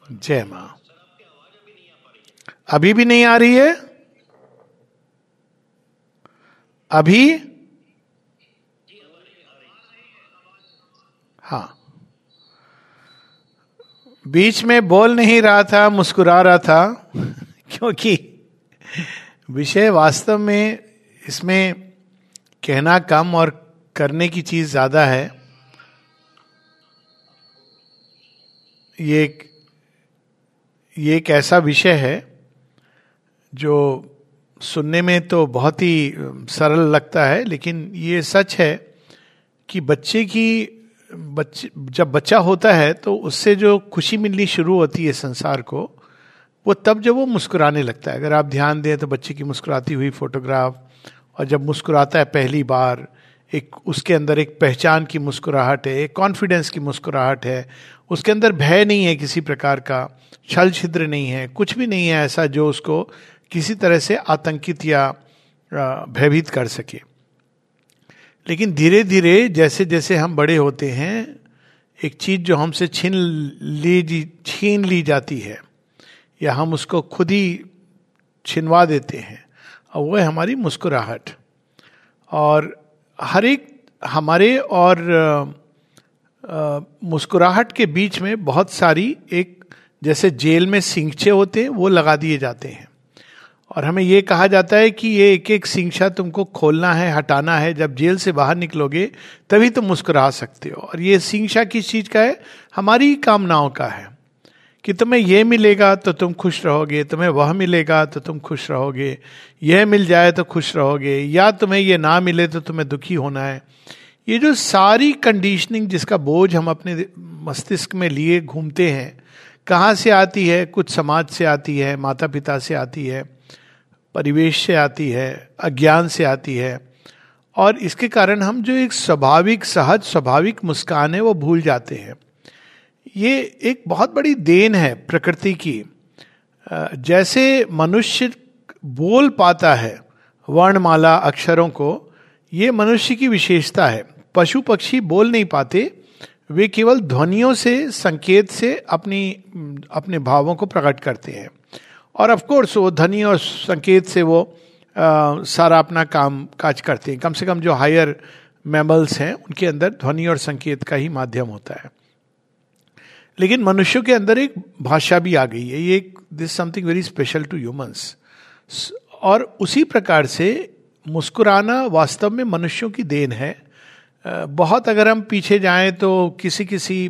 जय मां। अभी भी नहीं आ रही है? अभी? हाँ, बीच में बोल नहीं रहा था, मुस्कुरा रहा था क्योंकि विषय वास्तव में इसमें कहना कम और करने की चीज ज्यादा है। ये एक ऐसा विषय है जो सुनने में तो बहुत ही सरल लगता है, लेकिन ये सच है कि जब बच्चा होता है तो उससे जो खुशी मिलनी शुरू होती है संसार को, वो तब जब वो मुस्कुराने लगता है। अगर आप ध्यान दें तो बच्चे की मुस्कुराती हुई फोटोग्राफ, और जब मुस्कुराता है पहली बार, एक उसके अंदर एक पहचान की मुस्कुराहट है, एक कॉन्फिडेंस की मुस्कुराहट है, उसके अंदर भय नहीं है किसी प्रकार का, छल छिद्र नहीं है, कुछ भी नहीं है ऐसा जो उसको किसी तरह से आतंकित या भयभीत कर सके। लेकिन धीरे धीरे जैसे जैसे हम बड़े होते हैं, एक चीज जो हमसे छीन ली जाती है या हम उसको खुद ही छिनवा देते हैं, और वो है हमारी मुस्कुराहट। और हर एक हमारे और मुस्कुराहट के बीच में बहुत सारी, एक जैसे जेल में सिंगचे होते हैं वो लगा दिए जाते हैं, और हमें ये कहा जाता है कि ये एक एक सिंगचा तुमको खोलना है, हटाना है, जब जेल से बाहर निकलोगे तभी तुम मुस्कुरा सकते हो। और ये सिंगचा किस चीज का है? हमारी कामनाओं का है कि तुम्हें ये मिलेगा तो तुम खुश रहोगे, तुम्हें वह मिलेगा तो तुम खुश रहोगे, यह मिल जाए तो खुश रहोगे, या तुम्हें ये ना मिले तो तुम्हें दुखी होना है। ये जो सारी कंडीशनिंग जिसका बोझ हम अपने मस्तिष्क में लिए घूमते हैं, कहाँ से आती है? कुछ समाज से आती है, माता पिता से आती है, परिवेश से आती है, अज्ञान से आती है, और इसके कारण हम जो एक स्वाभाविक सहज स्वाभाविक मुस्कान है वो भूल जाते हैं। ये एक बहुत बड़ी देन है प्रकृति की। जैसे मनुष्य बोल पाता है वर्णमाला अक्षरों को, ये मनुष्य की विशेषता है। पशु पक्षी बोल नहीं पाते, वे केवल ध्वनियों से, संकेत से अपने भावों को प्रकट करते हैं। और ऑफ कोर्स वो ध्वनि और संकेत से वो सारा अपना काम काज करते हैं। कम से कम जो हायर मैमल्स हैं उनके अंदर ध्वनि और संकेत का ही माध्यम होता है। लेकिन मनुष्यों के अंदर एक भाषा भी आ गई है। ये this something very special to humans. और उसी प्रकार से मुस्कुराना वास्तव में मनुष्यों की देन है। बहुत अगर हम पीछे जाएं तो किसी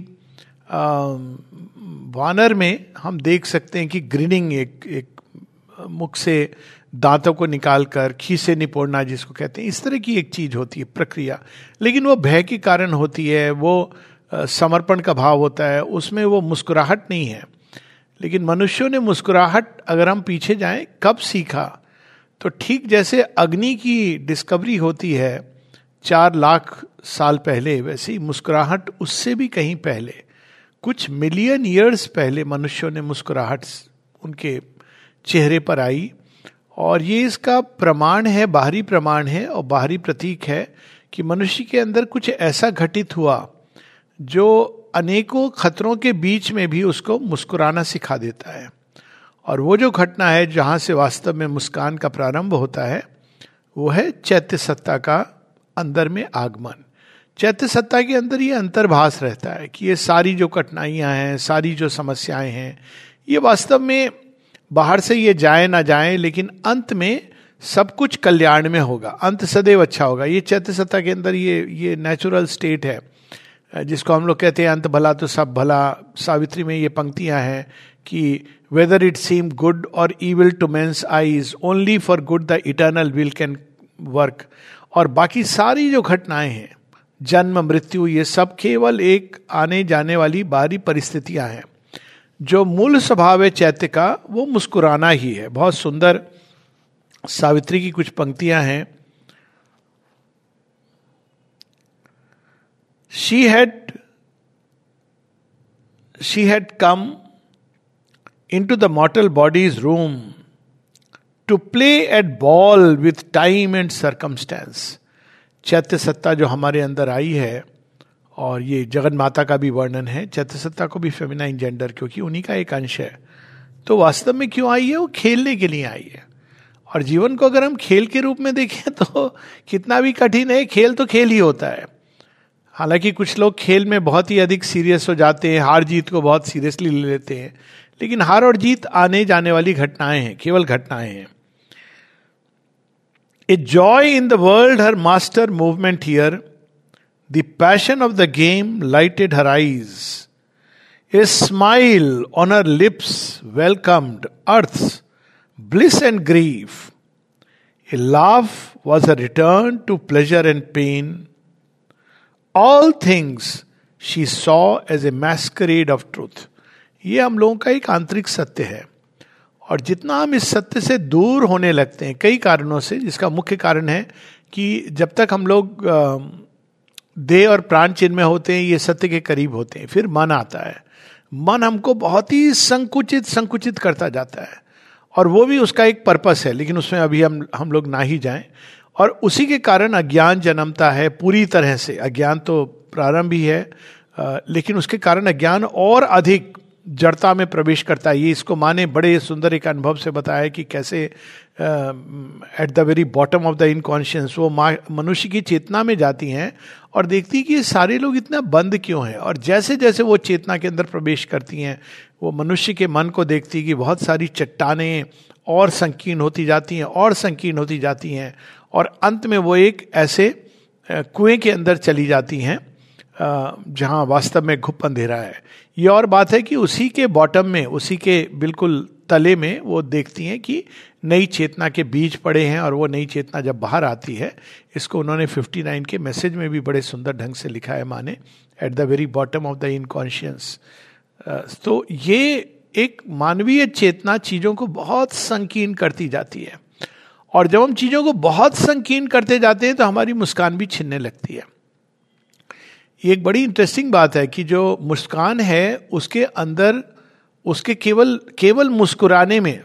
वानर में हम देख सकते हैं कि ग्रीनिंग, एक मुख से दांतों को निकालकर खीसे निपोड़ना जिसको कहते हैं, इस तरह की एक चीज होती है प्रक्रिया। लेकिन वो भय के कारण होती है, वो समर्पण का भाव होता है, उसमें वो मुस्कुराहट नहीं है। लेकिन मनुष्यों ने मुस्कुराहट, अगर हम पीछे जाएं, कब सीखा? तो ठीक जैसे अग्नि की डिस्कवरी होती है 4 लाख साल पहले, वैसे ही मुस्कुराहट उससे भी कहीं पहले, कुछ मिलियन ईयर्स पहले मनुष्यों ने मुस्कुराहट उनके चेहरे पर आई। और ये इसका प्रमाण है, बाहरी प्रमाण है और बाहरी प्रतीक है कि मनुष्य के अंदर कुछ ऐसा घटित हुआ जो अनेकों खतरों के बीच में भी उसको मुस्कुराना सिखा देता है। और वो जो घटना है जहां से वास्तव में मुस्कान का प्रारंभ होता है, वो है चैत्य सत्ता का अंदर में आगमन। चैत्य सत्ता के अंदर ये अंतर्भास रहता है कि ये सारी जो कठिनाइयां हैं, सारी जो समस्याएं हैं, ये वास्तव में बाहर से ये जाए ना जाए, लेकिन अंत में सब कुछ कल्याण में होगा, अंत सदैव अच्छा होगा। ये चैत्य सत्ता के अंदर ये नेचुरल स्टेट है, जिसको हम लोग कहते हैं अंत भला तो सब भला। सावित्री में ये पंक्तियां हैं कि वेदर इट सीम गुड और evil to men's eyes, only for good the eternal will can work. और बाकी सारी जो घटनाएं हैं, जन्म मृत्यु, ये सब केवल एक आने जाने वाली बाहरी परिस्थितियां हैं। जो मूल स्वभाव है चैत्य का, वो मुस्कुराना ही है। बहुत सुंदर सावित्री की कुछ पंक्तियां हैं। She had come into the mortal body's room to play at ball with time and circumstance. चैत्य सत्ता जो हमारे अंदर आई है और ये जगन माता का भी वर्णन है, चैत्र सत्ता को भी फेमिनाइन जेंडर, क्योंकि उन्हीं का एक अंश है। तो वास्तव में क्यों आई है? वो खेलने के लिए आई है। और जीवन को अगर हम खेल के रूप में देखें तो कितना भी कठिन है, खेल तो खेल ही होता है। हालांकि कुछ लोग खेल में बहुत ही अधिक सीरियस हो जाते हैं, हार जीत को बहुत सीरियसली ले लेते हैं, लेकिन हार और जीत आने जाने वाली घटनाएं हैं, केवल घटनाएं हैं। A joy in the world her master movement here, the passion of the game lighted her eyes, a smile on her lips welcomed earth's bliss and grief, a laugh was a return to pleasure and pain, all things she saw as a masquerade of truth. ये हम लोगों का एक आंतरिक सत्य है, और जितना हम इस सत्य से दूर होने लगते हैं कई कारणों से, जिसका मुख्य कारण है कि जब तक हम लोग देह और प्राण चिन्ह में होते हैं, ये सत्य के करीब होते हैं, फिर मन आता है। मन हमको बहुत ही संकुचित करता जाता है, और वो भी उसका एक पर्पस है, लेकिन उसमें अभी हम लोग ना ही जाएं। और उसी के कारण अज्ञान जन्मता है पूरी तरह से। अज्ञान तो प्रारंभ ही है, लेकिन उसके कारण अज्ञान और अधिक जड़ता में प्रवेश करता है। ये इसको माने बड़े सुंदर एक अनुभव से बताया कि कैसे at the very bottom of the inconscience वो मनुष्य की चेतना में जाती हैं और देखती कि ये सारे लोग इतना बंद क्यों हैं। और जैसे जैसे वो चेतना के अंदर प्रवेश करती हैं, वो मनुष्य के मन को देखती कि बहुत सारी चट्टानें और संकीर्ण होती जाती हैं और संकीर्ण होती जाती हैं, और अंत में वो एक ऐसे कुएं के अंदर चली जाती हैं जहां वास्तव में घुप अंधेरा है। ये और बात है कि उसी के बॉटम में, उसी के बिल्कुल तले में वो देखती हैं कि नई चेतना के बीज पड़े हैं, और वो नई चेतना जब बाहर आती है, इसको उन्होंने 59 के मैसेज में भी बड़े सुंदर ढंग से लिखा है माने, at the very bottom of the inconscience. तो ये एक मानवीय चेतना चीजों को बहुत संकीर्ण करती जाती है, और जब हम चीजों को बहुत संकीर्ण करते जाते हैं तो हमारी मुस्कान भी छिनने लगती है। ये एक बड़ी इंटरेस्टिंग बात है कि जो मुस्कान है उसके अंदर, उसके केवल मुस्कुराने में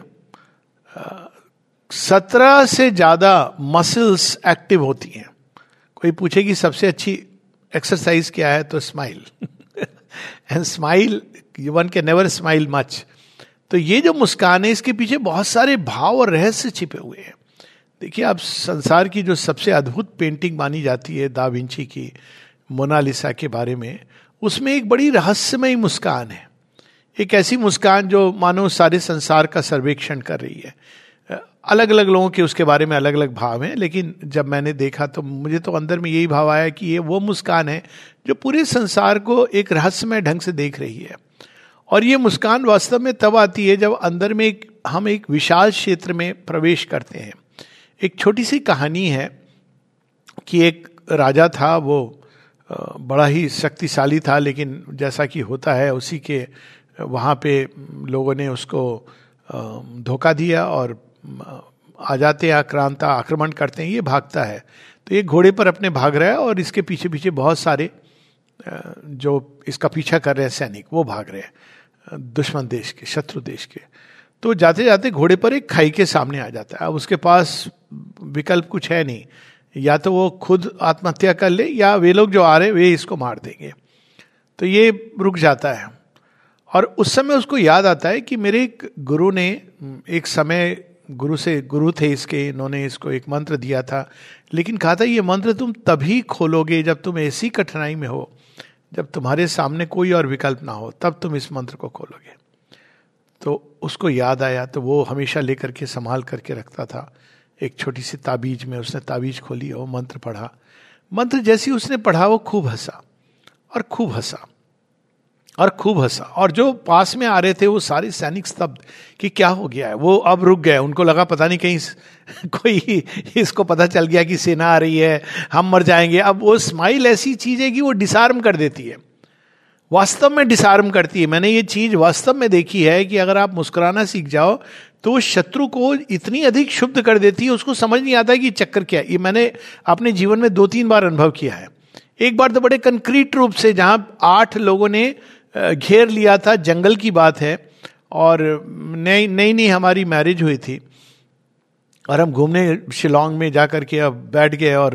17 से ज्यादा मसल्स एक्टिव होती हैं। कोई पूछे कि सबसे अच्छी एक्सरसाइज क्या है, तो smile and smile, one can never smile much. तो ये जो मुस्कान है, इसके पीछे बहुत सारे भाव और रहस्य छिपे हुए हैं। देखिए, आप संसार की जो सबसे अद्भुत पेंटिंग मानी जाती है दा विंची की, मोनालिसा के बारे में, उसमें एक बड़ी रहस्यमयी मुस्कान है। एक ऐसी मुस्कान जो मानो सारे संसार का सर्वेक्षण कर रही है। अलग अलग लोगों के उसके बारे में अलग अलग भाव हैं, लेकिन जब मैंने देखा तो मुझे तो अंदर में यही भाव आया कि ये वो मुस्कान है जो पूरे संसार को एक रहस्यमय ढंग से देख रही है। और ये मुस्कान वास्तव में तब आती है जब अंदर में हम एक विशाल क्षेत्र में प्रवेश करते हैं। एक छोटी सी कहानी है कि एक राजा था, वो बड़ा ही शक्तिशाली था, लेकिन जैसा कि होता है उसी के वहाँ पे लोगों ने उसको धोखा दिया, और आ जाते हैं आक्रांता, आक्रमण करते हैं, ये भागता है। तो ये घोड़े पर अपने भाग रहा है, और इसके पीछे पीछे बहुत सारे जो इसका पीछा कर रहे हैं सैनिक, वो भाग रहे हैं दुश्मन देश के, शत्रु देश के। तो जाते जाते घोड़े पर एक खाई के सामने आ जाता है। अब उसके पास विकल्प कुछ है नहीं, या तो वो खुद आत्महत्या कर ले, या वे लोग जो आ रहे वे इसको मार देंगे। तो ये रुक जाता है, और उस समय उसको याद आता है कि मेरे एक गुरु ने एक समय, गुरु थे इसके, इन्होंने इसको एक मंत्र दिया था, लेकिन कहा था ये मंत्र तुम तभी खोलोगे जब तुम ऐसी कठिनाई में हो, जब तुम्हारे सामने कोई और विकल्प ना हो, तब तुम इस मंत्र को खोलोगे। तो उसको याद आया, तो वो हमेशा लेकर के संभाल करके रखता था। एक छोटी सी ताबीज में उसने ताबीज खोली और मंत्र पढ़ा। मंत्र जैसी उसने पढ़ा, वो खूब हंसा और खूब हंसा और खूब हंसा, और जो पास में आ रहे थे वो सारे सैनिक स्तब्ध कि क्या हो गया है। वो अब रुक गए, उनको लगा पता नहीं कहीं कोई इसको पता चल गया कि सेना आ रही है, हम मर जाएंगे। अब वो स्माइल ऐसी चीज है कि वो डिसार्म कर देती है, वास्तव में डिसार्म करती है। मैंने ये चीज वास्तव में देखी है कि अगर आप मुस्कुराना सीख जाओ तो शत्रु को इतनी अधिक शुद्ध कर देती है, उसको समझ नहीं आता कि चक्कर क्या है। ये मैंने अपने जीवन में 2-3 बार अनुभव किया है। एक बार तो बड़े कंक्रीट रूप से, जहां 8 लोगों ने घेर लिया था, जंगल की बात है, और नई हमारी मैरिज हुई थी, और हम घूमने शिलोंग में जाकर के अब बैठ गए, और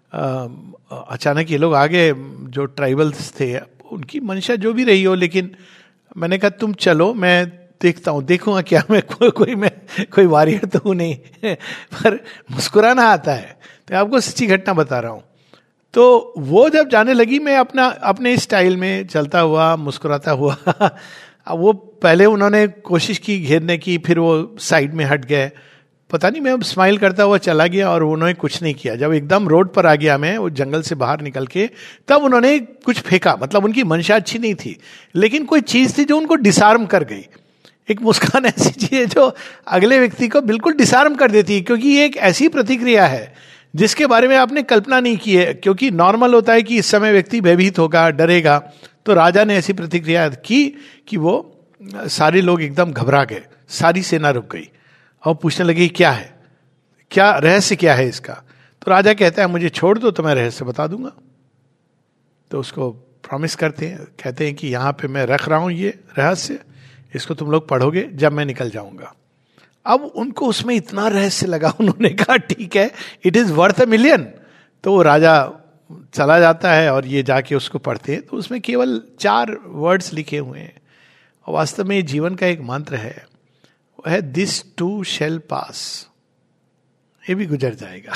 अचानक ये लोग आ गए जो ट्राइबल्स थे, उनकी मंशा जो भी रही हो, लेकिन मैंने कहा तुम चलो, मैं देखता हूँ, देखूंगा क्या मैं कोई वॉरियर तो हूँ नहीं पर मुस्कुराना आता है। तो आपको सच्ची घटना बता रहा हूँ। तो वो जब जाने लगी, मैं अपने स्टाइल में चलता हुआ मुस्कुराता हुआ अब वो पहले उन्होंने कोशिश की घेरने की, फिर वो साइड में हट गए, पता नहीं, मैं स्माइल करता हुआ चला गया और उन्होंने कुछ नहीं किया। जब एकदम रोड पर आ गया मैं, वो जंगल से बाहर निकल के, तब उन्होंने कुछ फेंका। मतलब उनकी मंशा अच्छी नहीं थी, लेकिन कोई चीज थी जो उनको डिसआर्म कर गई। एक मुस्कान ऐसी चीज है जो अगले व्यक्ति को बिल्कुल डिसआर्म कर देती है, क्योंकि ये एक ऐसी प्रतिक्रिया है जिसके बारे में आपने कल्पना नहीं की है। क्योंकि नॉर्मल होता है कि इस समय व्यक्ति भयभीत होगा, डरेगा। तो राजा ने ऐसी प्रतिक्रिया की कि वो सारे लोग एकदम घबरा गए, सारी सेना रुक गई और पूछने लगे क्या है, क्या रहस्य क्या है इसका। तो राजा कहता है मुझे छोड़ दो तो मैं रहस्य बता दूंगा। तो उसको प्रॉमिस करते हैं, कहते हैं कि यहाँ पे मैं रख रहा हूं ये रहस्य, इसको तुम लोग पढ़ोगे जब मैं निकल जाऊंगा। अब उनको उसमें इतना रहस्य लगा, उन्होंने कहा ठीक है, इट इज वर्थ $1 million। तो वो राजा चला जाता है और ये जाके उसको पढ़ते हैं। तो उसमें केवल 4 वर्ड्स लिखे हुए हैं, और वास्तव में जीवन का एक मंत्र है, वो है दिस टू शेल पास, ये भी गुजर जाएगा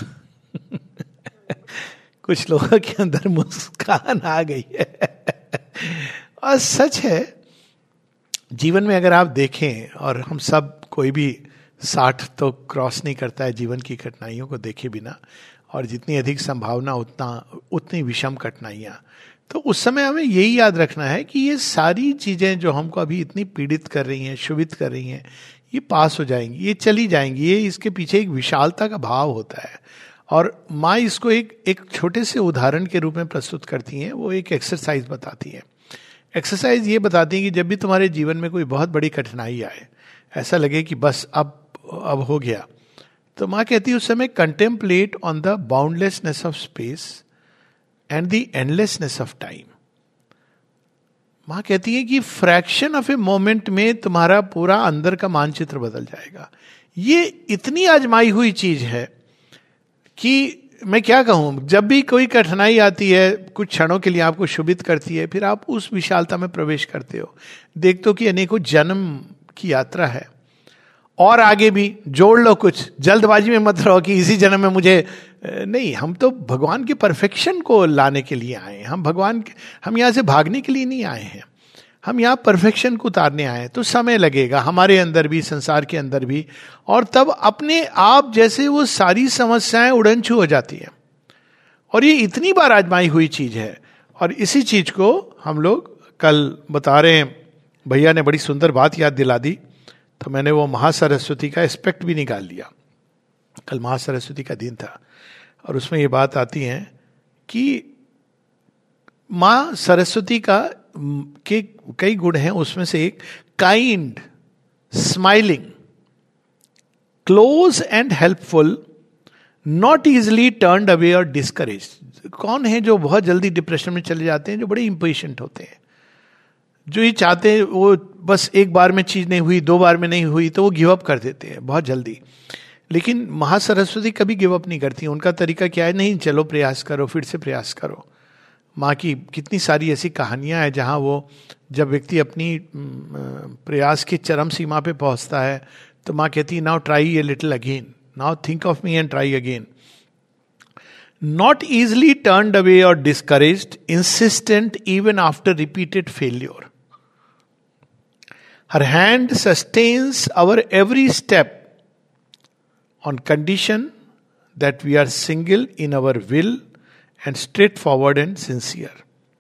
कुछ लोगों के अंदर मुस्कान आ गई है और सच है, जीवन में अगर आप देखें, और हम सब, कोई भी 60 तो क्रॉस नहीं करता है जीवन की कठिनाइयों को देखे बिना, और जितनी अधिक संभावना उतनी विषम कठिनाइयां। तो उस समय हमें यही याद रखना है कि ये सारी चीजें जो हमको अभी इतनी पीड़ित कर रही हैं, क्षुभित कर रही हैं, ये पास हो जाएंगी, ये चली जाएंगी। ये इसके पीछे एक विशालता का भाव होता है। और माँ इसको एक छोटे से उदाहरण के रूप में प्रस्तुत करती हैं। वो एक एक्सरसाइज बताती हैं। एक्सरसाइज ये बताती है कि जब भी तुम्हारे जीवन में कोई बहुत बड़ी कठिनाई आए, ऐसा लगे कि बस अब हो गया, तो माँ कहती है उस समय contemplate on the boundlessness of space and the endlessness of time. माँ कहती है कि फ्रैक्शन ऑफ ए मोमेंट में तुम्हारा पूरा अंदर का मानचित्र बदल जाएगा। ये इतनी आजमाई हुई चीज है कि मैं क्या कहूं, जब भी कोई कठिनाई आती है, कुछ क्षणों के लिए आपको क्षुभित करती है, फिर आप उस विशालता में प्रवेश करते हो, देखते हो कि अनेकों जन्म की यात्रा है, और आगे भी जोड़ लो। कुछ जल्दबाजी में मत रहो कि इसी जन्म में मुझे नहीं, हम तो भगवान के परफेक्शन को लाने के लिए आए हैं। हम यहाँ से भागने के लिए नहीं आए हैं, हम यहाँ परफेक्शन को उतारने आए हैं। तो समय लगेगा हमारे अंदर भी, संसार के अंदर भी, और तब अपने आप जैसे वो सारी समस्याएं उड़नछू हो जाती है। और ये इतनी बार आजमाई हुई चीज है, और इसी चीज को हम लोग कल बता रहे हैं। भैया ने बड़ी सुंदर बात याद दिला दी, तो मैंने वो महासरस्वती का एस्पेक्ट भी निकाल लिया। कल महासरस्वती का दिन था, और उसमें ये बात आती है कि माँ सरस्वती के कई गुण हैं, उसमें से एक kind, smiling, close and helpful, not easily turned away और डिस्करेज। कौन है जो बहुत जल्दी डिप्रेशन में चले जाते हैं? जो बड़े इम्पेशेंट होते हैं, जो ये चाहते हैं वो बस एक बार में चीज नहीं हुई, 2 बार में नहीं हुई तो वो गिव अप कर देते हैं बहुत जल्दी। लेकिन महासरस्वती कभी गिव अप नहीं करती। उनका तरीका क्या है? नहीं, चलो प्रयास करो, फिर से प्रयास करो। माँ की कितनी सारी ऐसी कहानियां हैं जहां वो, जब व्यक्ति अपनी प्रयास की चरम सीमा पे पहुंचता है, तो माँ कहती है now try a little again, now think of me and try again. Not easily turned away और discouraged, insistent even after repeated failure. Her hand sustains our every step on condition that we are single in our will and straightforward and sincere.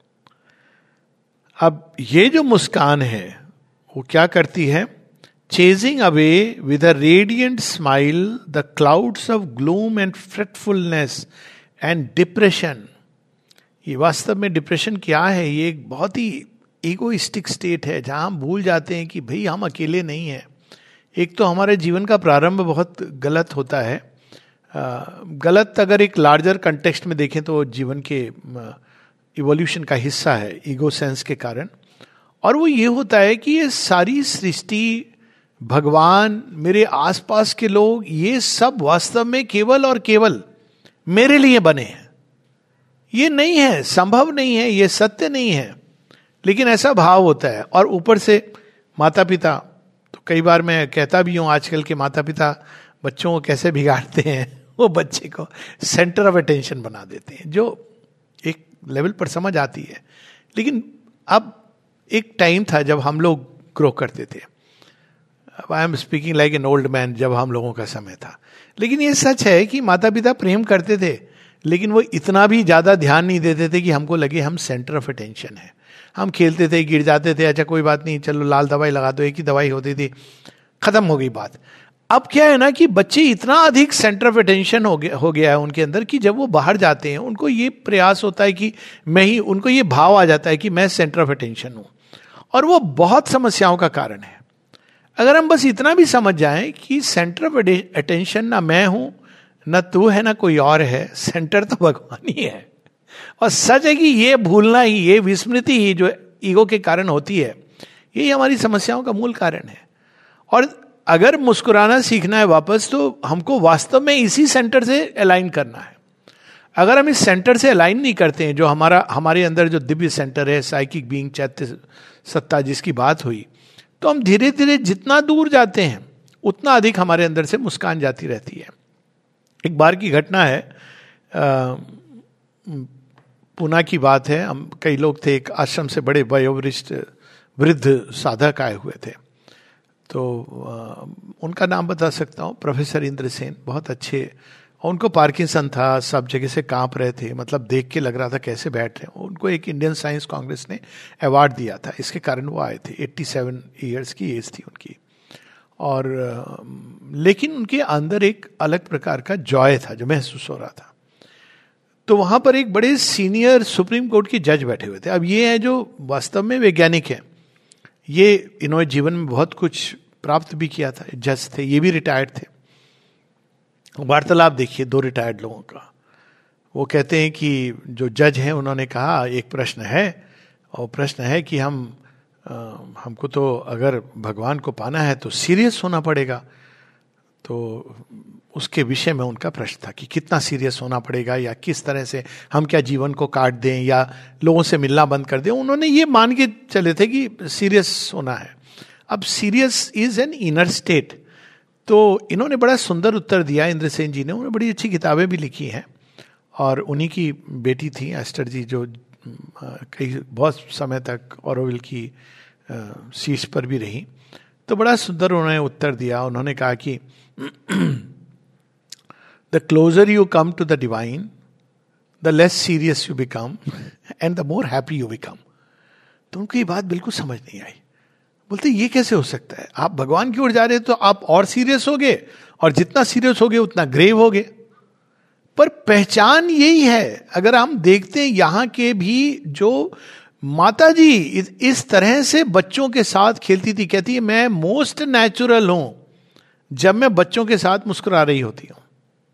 अब ये जो मुस्कान है वो क्या करती है? Chasing away with a radiant smile the clouds of gloom and fretfulness and depression. ये वास्तव में डिप्रेशन क्या है? ये एक बहुत ही ईगोइस्टिक स्टेट है जहां हम भूल जाते हैं कि भाई हम अकेले नहीं हैं। एक तो हमारे जीवन का प्रारंभ बहुत गलत होता है। गलत अगर एक लार्जर कंटेक्स्ट में देखें तो जीवन के इवोल्यूशन का हिस्सा है, ईगो सेंस के कारण। और वो ये होता है कि ये सारी सृष्टि, भगवान, मेरे आसपास के लोग, ये सब वास्तव में केवल और केवल मेरे लिए बने हैं। ये नहीं है, संभव नहीं है, ये सत्य नहीं है, लेकिन ऐसा भाव होता है। और ऊपर से माता पिता, तो कई बार मैं कहता भी हूं आजकल के माता पिता बच्चों को कैसे बिगाड़ते हैं, वो बच्चे को सेंटर ऑफ अटेंशन बना देते हैं, जो एक लेवल पर समझ आती है। लेकिन अब एक टाइम था जब हम लोग ग्रो करते थे, I am speaking like an old man, जब हम लोगों का समय था। लेकिन ये सच है कि माता पिता प्रेम करते थे, लेकिन वो इतना भी ज्यादा ध्यान नहीं देते थे कि हमको लगे हम सेंटर ऑफ अटेंशन है। हम खेलते थे, गिर जाते थे, अच्छा कोई बात नहीं, चलो लाल दवाई लगा दो, एक ही दवाई होती थी, खत्म हो गई बात। अब क्या है ना कि बच्चे इतना अधिक सेंटर ऑफ अटेंशन हो गया है उनके अंदर कि जब वो बाहर जाते हैं उनको ये प्रयास होता है कि मैं ही, उनको ये भाव आ जाता है कि मैं सेंटर ऑफ अटेंशन हूं, और वो बहुत समस्याओं का कारण है। अगर हम बस इतना भी समझ जाएं कि सेंटर ऑफ अटेंशन ना मैं हूं, ना तू है, ना कोई और है, सेंटर तो भगवान ही है। और सच है कि ये भूलना ही, ये विस्मृति ही जो ईगो के कारण होती है, यही हमारी समस्याओं का मूल कारण है। और अगर मुस्कुराना सीखना है वापस, तो हमको वास्तव में इसी सेंटर से अलाइन करना है। अगर हम इस सेंटर से अलाइन नहीं करते हैं, जो हमारे अंदर जो दिव्य सेंटर है, साइकिक बीइंग, चैत्य सत्ता जिसकी बात हुई, तो हम धीरे धीरे जितना दूर जाते हैं उतना अधिक हमारे अंदर से मुस्कान जाती रहती है। एक बार की घटना है, पुणे की बात है। हम कई लोग थे, एक आश्रम से बड़े वयोवरिष्ठ वृद्ध साधक आए हुए थे। तो उनका नाम बता सकता हूँ, प्रोफेसर इंद्र सेन, बहुत अच्छे। उनको पार्किंसन था, सब जगह से कांप रहे थे, मतलब देख के लग रहा था कैसे बैठ रहे हैं। उनको एक इंडियन साइंस कांग्रेस ने अवार्ड दिया था, इसके कारण वो आए थे। 87 ईयर्स की एज थी उनकी। और लेकिन उनके अंदर एक अलग प्रकार का जॉय था जो महसूस हो रहा था। तो वहां पर एक बड़े सीनियर सुप्रीम कोर्ट के जज बैठे हुए थे। अब ये हैं जो वास्तव में वैज्ञानिक हैं, ये इन्होंने जीवन में बहुत कुछ प्राप्त भी किया था, जज थे, ये भी रिटायर्ड थे। वार्तालाप देखिए दो रिटायर्ड लोगों का। वो कहते हैं कि जो जज हैं उन्होंने कहा एक प्रश्न है, और प्रश्न है कि हमको तो अगर भगवान को पाना है तो सीरियस होना पड़ेगा। तो उसके विषय में उनका प्रश्न था कि कितना सीरियस होना पड़ेगा, या किस तरह से हम क्या जीवन को काट दें या लोगों से मिलना बंद कर दें। उन्होंने ये मान के चले थे कि सीरियस होना है। अब serious is an inner state. तो इन्होंने बड़ा सुंदर उत्तर दिया, इंद्रसेन जी ने। उन्होंने बड़ी अच्छी किताबें भी लिखी हैं, और उन्हीं की बेटी थी एस्टर जी, जो कई बहुत समय तक ऑरोविल की शीर्ष पर भी रही। तो बड़ा सुंदर उन्होंने उत्तर दिया। उन्होंने कहा कि the closer you come to the divine, the less serious you become and the more happy you become. तो उनको ये बात बिल्कुल समझ नहीं आई। बोलते ये कैसे हो सकता है, आप भगवान की ओर जा रहे हो तो आप और सीरियस होगे, और जितना सीरियस होगे उतना ग्रेव होगे। पर पहचान यही है। अगर हम देखते हैं यहां के भी जो माता जी इस तरह से बच्चों के साथ खेलती थी, कहती है मैं मोस्ट नेचुरल हूं जब मैं बच्चों के साथ मुस्कुरा रही होती हूं।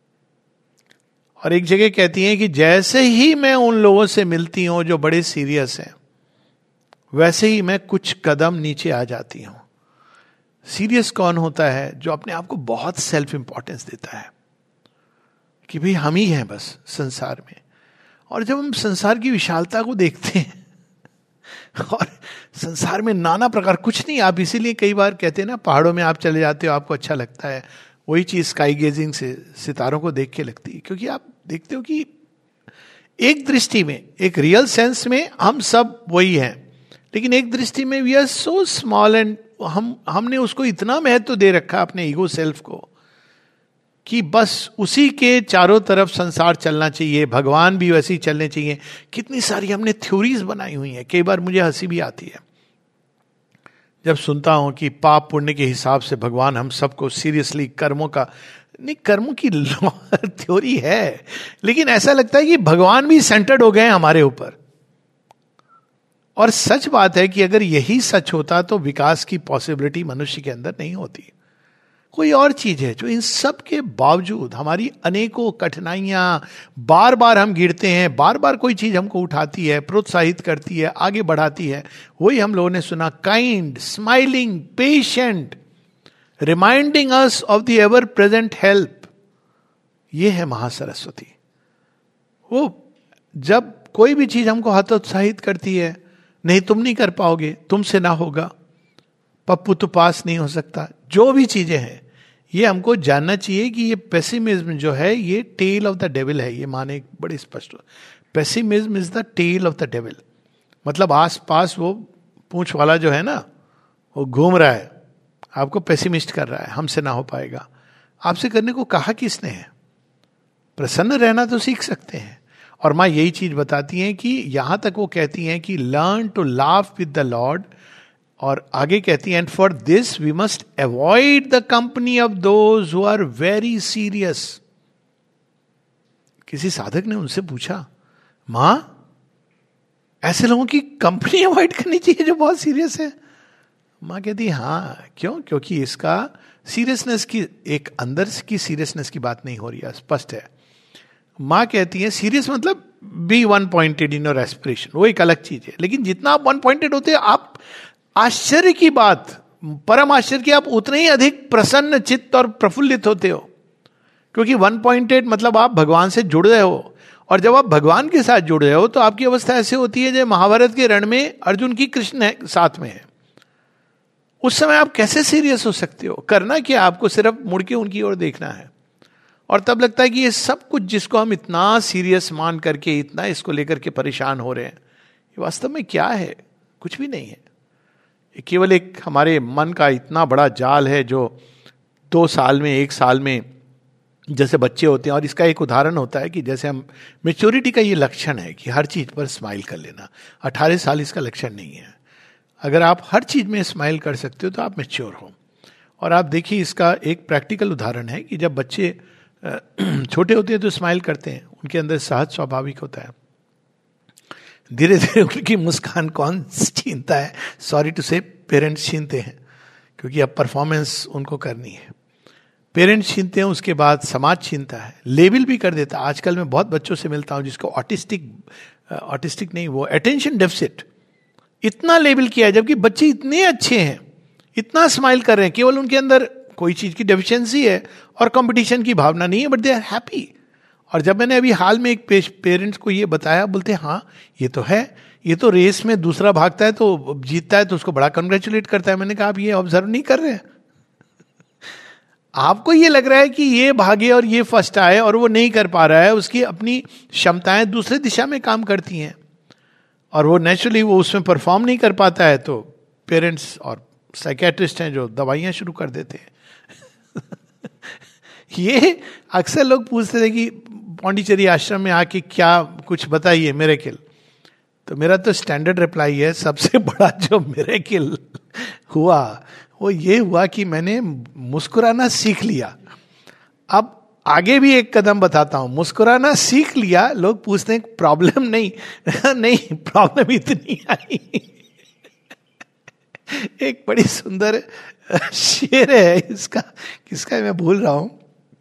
और एक जगह कहती हैं कि जैसे ही मैं उन लोगों से मिलती हूं जो बड़े सीरियस हैं, वैसे ही मैं कुछ कदम नीचे आ जाती हूं। सीरियस कौन होता है? जो अपने आप को बहुत सेल्फ इंपॉर्टेंस देता है कि भाई हम ही हैं बस संसार में। और जब हम संसार की विशालता को देखते हैं और संसार में नाना प्रकार, कुछ नहीं, आप इसीलिए कई बार कहते हैं ना, पहाड़ों में आप चले जाते हो आपको अच्छा लगता है, वही चीज स्काई गेजिंग से सितारों को देख के लगती है। क्योंकि आप देखते हो कि एक दृष्टि में, एक रियल सेंस में हम सब वही हैं, लेकिन एक दृष्टि में we are so small, and हमने उसको इतना महत्व दे रखा अपने ईगो सेल्फ को कि बस उसी के चारों तरफ संसार चलना चाहिए, भगवान भी वैसे ही चलने चाहिए। कितनी सारी हमने थ्योरीज बनाई हुई हैं। कई बार मुझे हंसी भी आती है जब सुनता हूं कि पाप पुण्य के हिसाब से भगवान हम सबको सीरियसली कर्मों का, नहीं, कर्मों की थ्योरी है, लेकिन ऐसा लगता है कि भगवान भी सेंटर्ड हो गए हमारे ऊपर। और सच बात है कि अगर यही सच होता तो विकास की पॉसिबिलिटी मनुष्य के अंदर नहीं होती। कोई और चीज है जो इन सब के बावजूद हमारी अनेकों कठिनाइयां, बार बार हम गिरते हैं, बार बार कोई चीज हमको उठाती है, प्रोत्साहित करती है, आगे बढ़ाती है। वही हम लोगों ने सुना, kind, smiling, patient, reminding us of the ever present help. ये है महासरस्वती। वो जब कोई भी चीज हमको हतोत्साहित करती है, नहीं तुम नहीं कर पाओगे, तुमसे ना होगा, पप्पू तो पास नहीं हो सकता, जो भी चीजें हैं, ये हमको जानना चाहिए कि ये पेसिमिज्म जो है ये टेल ऑफ द डेविल है। ये माने बड़ी स्पष्ट, pessimism is the tail of the devil. मतलब आस पास वो पूंछ वाला जो है ना, वो घूम रहा है, आपको पेसिमिस्ट कर रहा है, हमसे ना हो पाएगा। आपसे करने को कहा किसने है? प्रसन्न रहना तो सीख सकते हैं। और माँ यही चीज बताती हैं कि यहां तक वो कहती हैं कि learn to laugh with the Lord, और आगे कहती हैं and for this we must avoid the company of those who are very serious. किसी साधक ने उनसे पूछा, मां ऐसे लोगों की कंपनी अवॉइड करनी चाहिए जो बहुत सीरियस है? मां कहती हाँ, क्यों? क्योंकि इसका सीरियसनेस की, एक अंदर की सीरियसनेस की बात नहीं हो रही है, स्पष्ट है। मां कहती है सीरियस मतलब be one pointed in your aspiration, वो एक अलग चीज है। लेकिन जितना आप वन पॉइंटेड होते हैं, आप, आश्चर्य की बात, परम आश्चर्य की, आप उतने ही अधिक प्रसन्न चित्त और प्रफुल्लित होते हो। क्योंकि वन पॉइंटेड मतलब आप भगवान से जुड़ रहे हो, और जब आप भगवान के साथ जुड़ रहे हो तो आपकी अवस्था ऐसे होती है जैसे महाभारत के रण में अर्जुन की कृष्ण है, साथ में है। उस समय आप कैसे सीरियस हो सकते हो? करना क्या, आपको सिर्फ मुड़ के उनकी ओर देखना है। और तब लगता है कि ये सब कुछ जिसको हम इतना सीरियस मान करके, इतना इसको लेकर के परेशान हो रहे हैं, ये वास्तव में क्या है? कुछ भी नहीं है। ये केवल एक हमारे मन का इतना बड़ा जाल है जो 2 साल में, 1 साल में जैसे बच्चे होते हैं। और इसका एक उदाहरण होता है कि जैसे हम, मेच्योरिटी का ये लक्षण है कि हर चीज पर स्माइल कर लेना। 18 साल इसका लक्षण नहीं है। अगर आप हर चीज में स्माइल कर सकते हो तो आप मैच्योर हो। और आप देखिए, इसका एक प्रैक्टिकल उदाहरण है कि जब बच्चे छोटे होते हैं तो स्माइल करते हैं, उनके अंदर सहज स्वाभाविक होता है। धीरे धीरे उनकी मुस्कान कौन छीनता है? सॉरी टू से, पेरेंट्स छीनते हैं, क्योंकि अब परफॉर्मेंस उनको करनी है। पेरेंट्स छीनते हैं, उसके बाद समाज छीनता है, लेबल भी कर देता है। आजकल मैं बहुत बच्चों से मिलता हूं जिसको ऑटिस्टिक नहीं, वो अटेंशन डेफिसिट, इतना लेबल किया है, जबकि बच्चे इतने अच्छे हैं, इतना स्माइल कर रहे हैं, केवल उनके अंदर कोई चीज की डेफिशिएंसी है और कंपटीशन की भावना नहीं है, बट दे आर हैप्पी। और जब मैंने अभी हाल में एक पेरेंट्स को ये बताया, बोलते हाँ ये तो है, ये तो रेस में दूसरा भागता है तो जीतता है तो उसको बड़ा कंग्रेचुलेट करता है। मैंने कहा आप ये ऑब्जर्व नहीं कर रहे हैं? आपको ये लग रहा है कि ये भागे और ये फर्स्ट आए और वो नहीं कर पा रहा है, उसकी अपनी क्षमताएं दूसरे दिशा में काम करती हैं और वो नेचुरली वो उसमें परफॉर्म नहीं कर पाता है, तो पेरेंट्स और साइकेट्रिस्ट हैं जो दवाइयां शुरू कर देते हैं। ये अक्सर लोग पूछते थे कि पौंडीचेरी आश्रम में आके क्या कुछ बताइए मिरेकल। तो मेरा तो स्टैंडर्ड रिप्लाई है, सबसे बड़ा जो मिरेकल हुआ वो ये हुआ कि मैंने मुस्कुराना सीख लिया। अब आगे भी एक कदम बताता हूं, मुस्कुराना सीख लिया। लोग पूछते हैं प्रॉब्लम नहीं नहीं, प्रॉब्लम इतनी आई। एक बड़ी सुंदर शेर है इसका, किसका मैं भूल रहा हूं।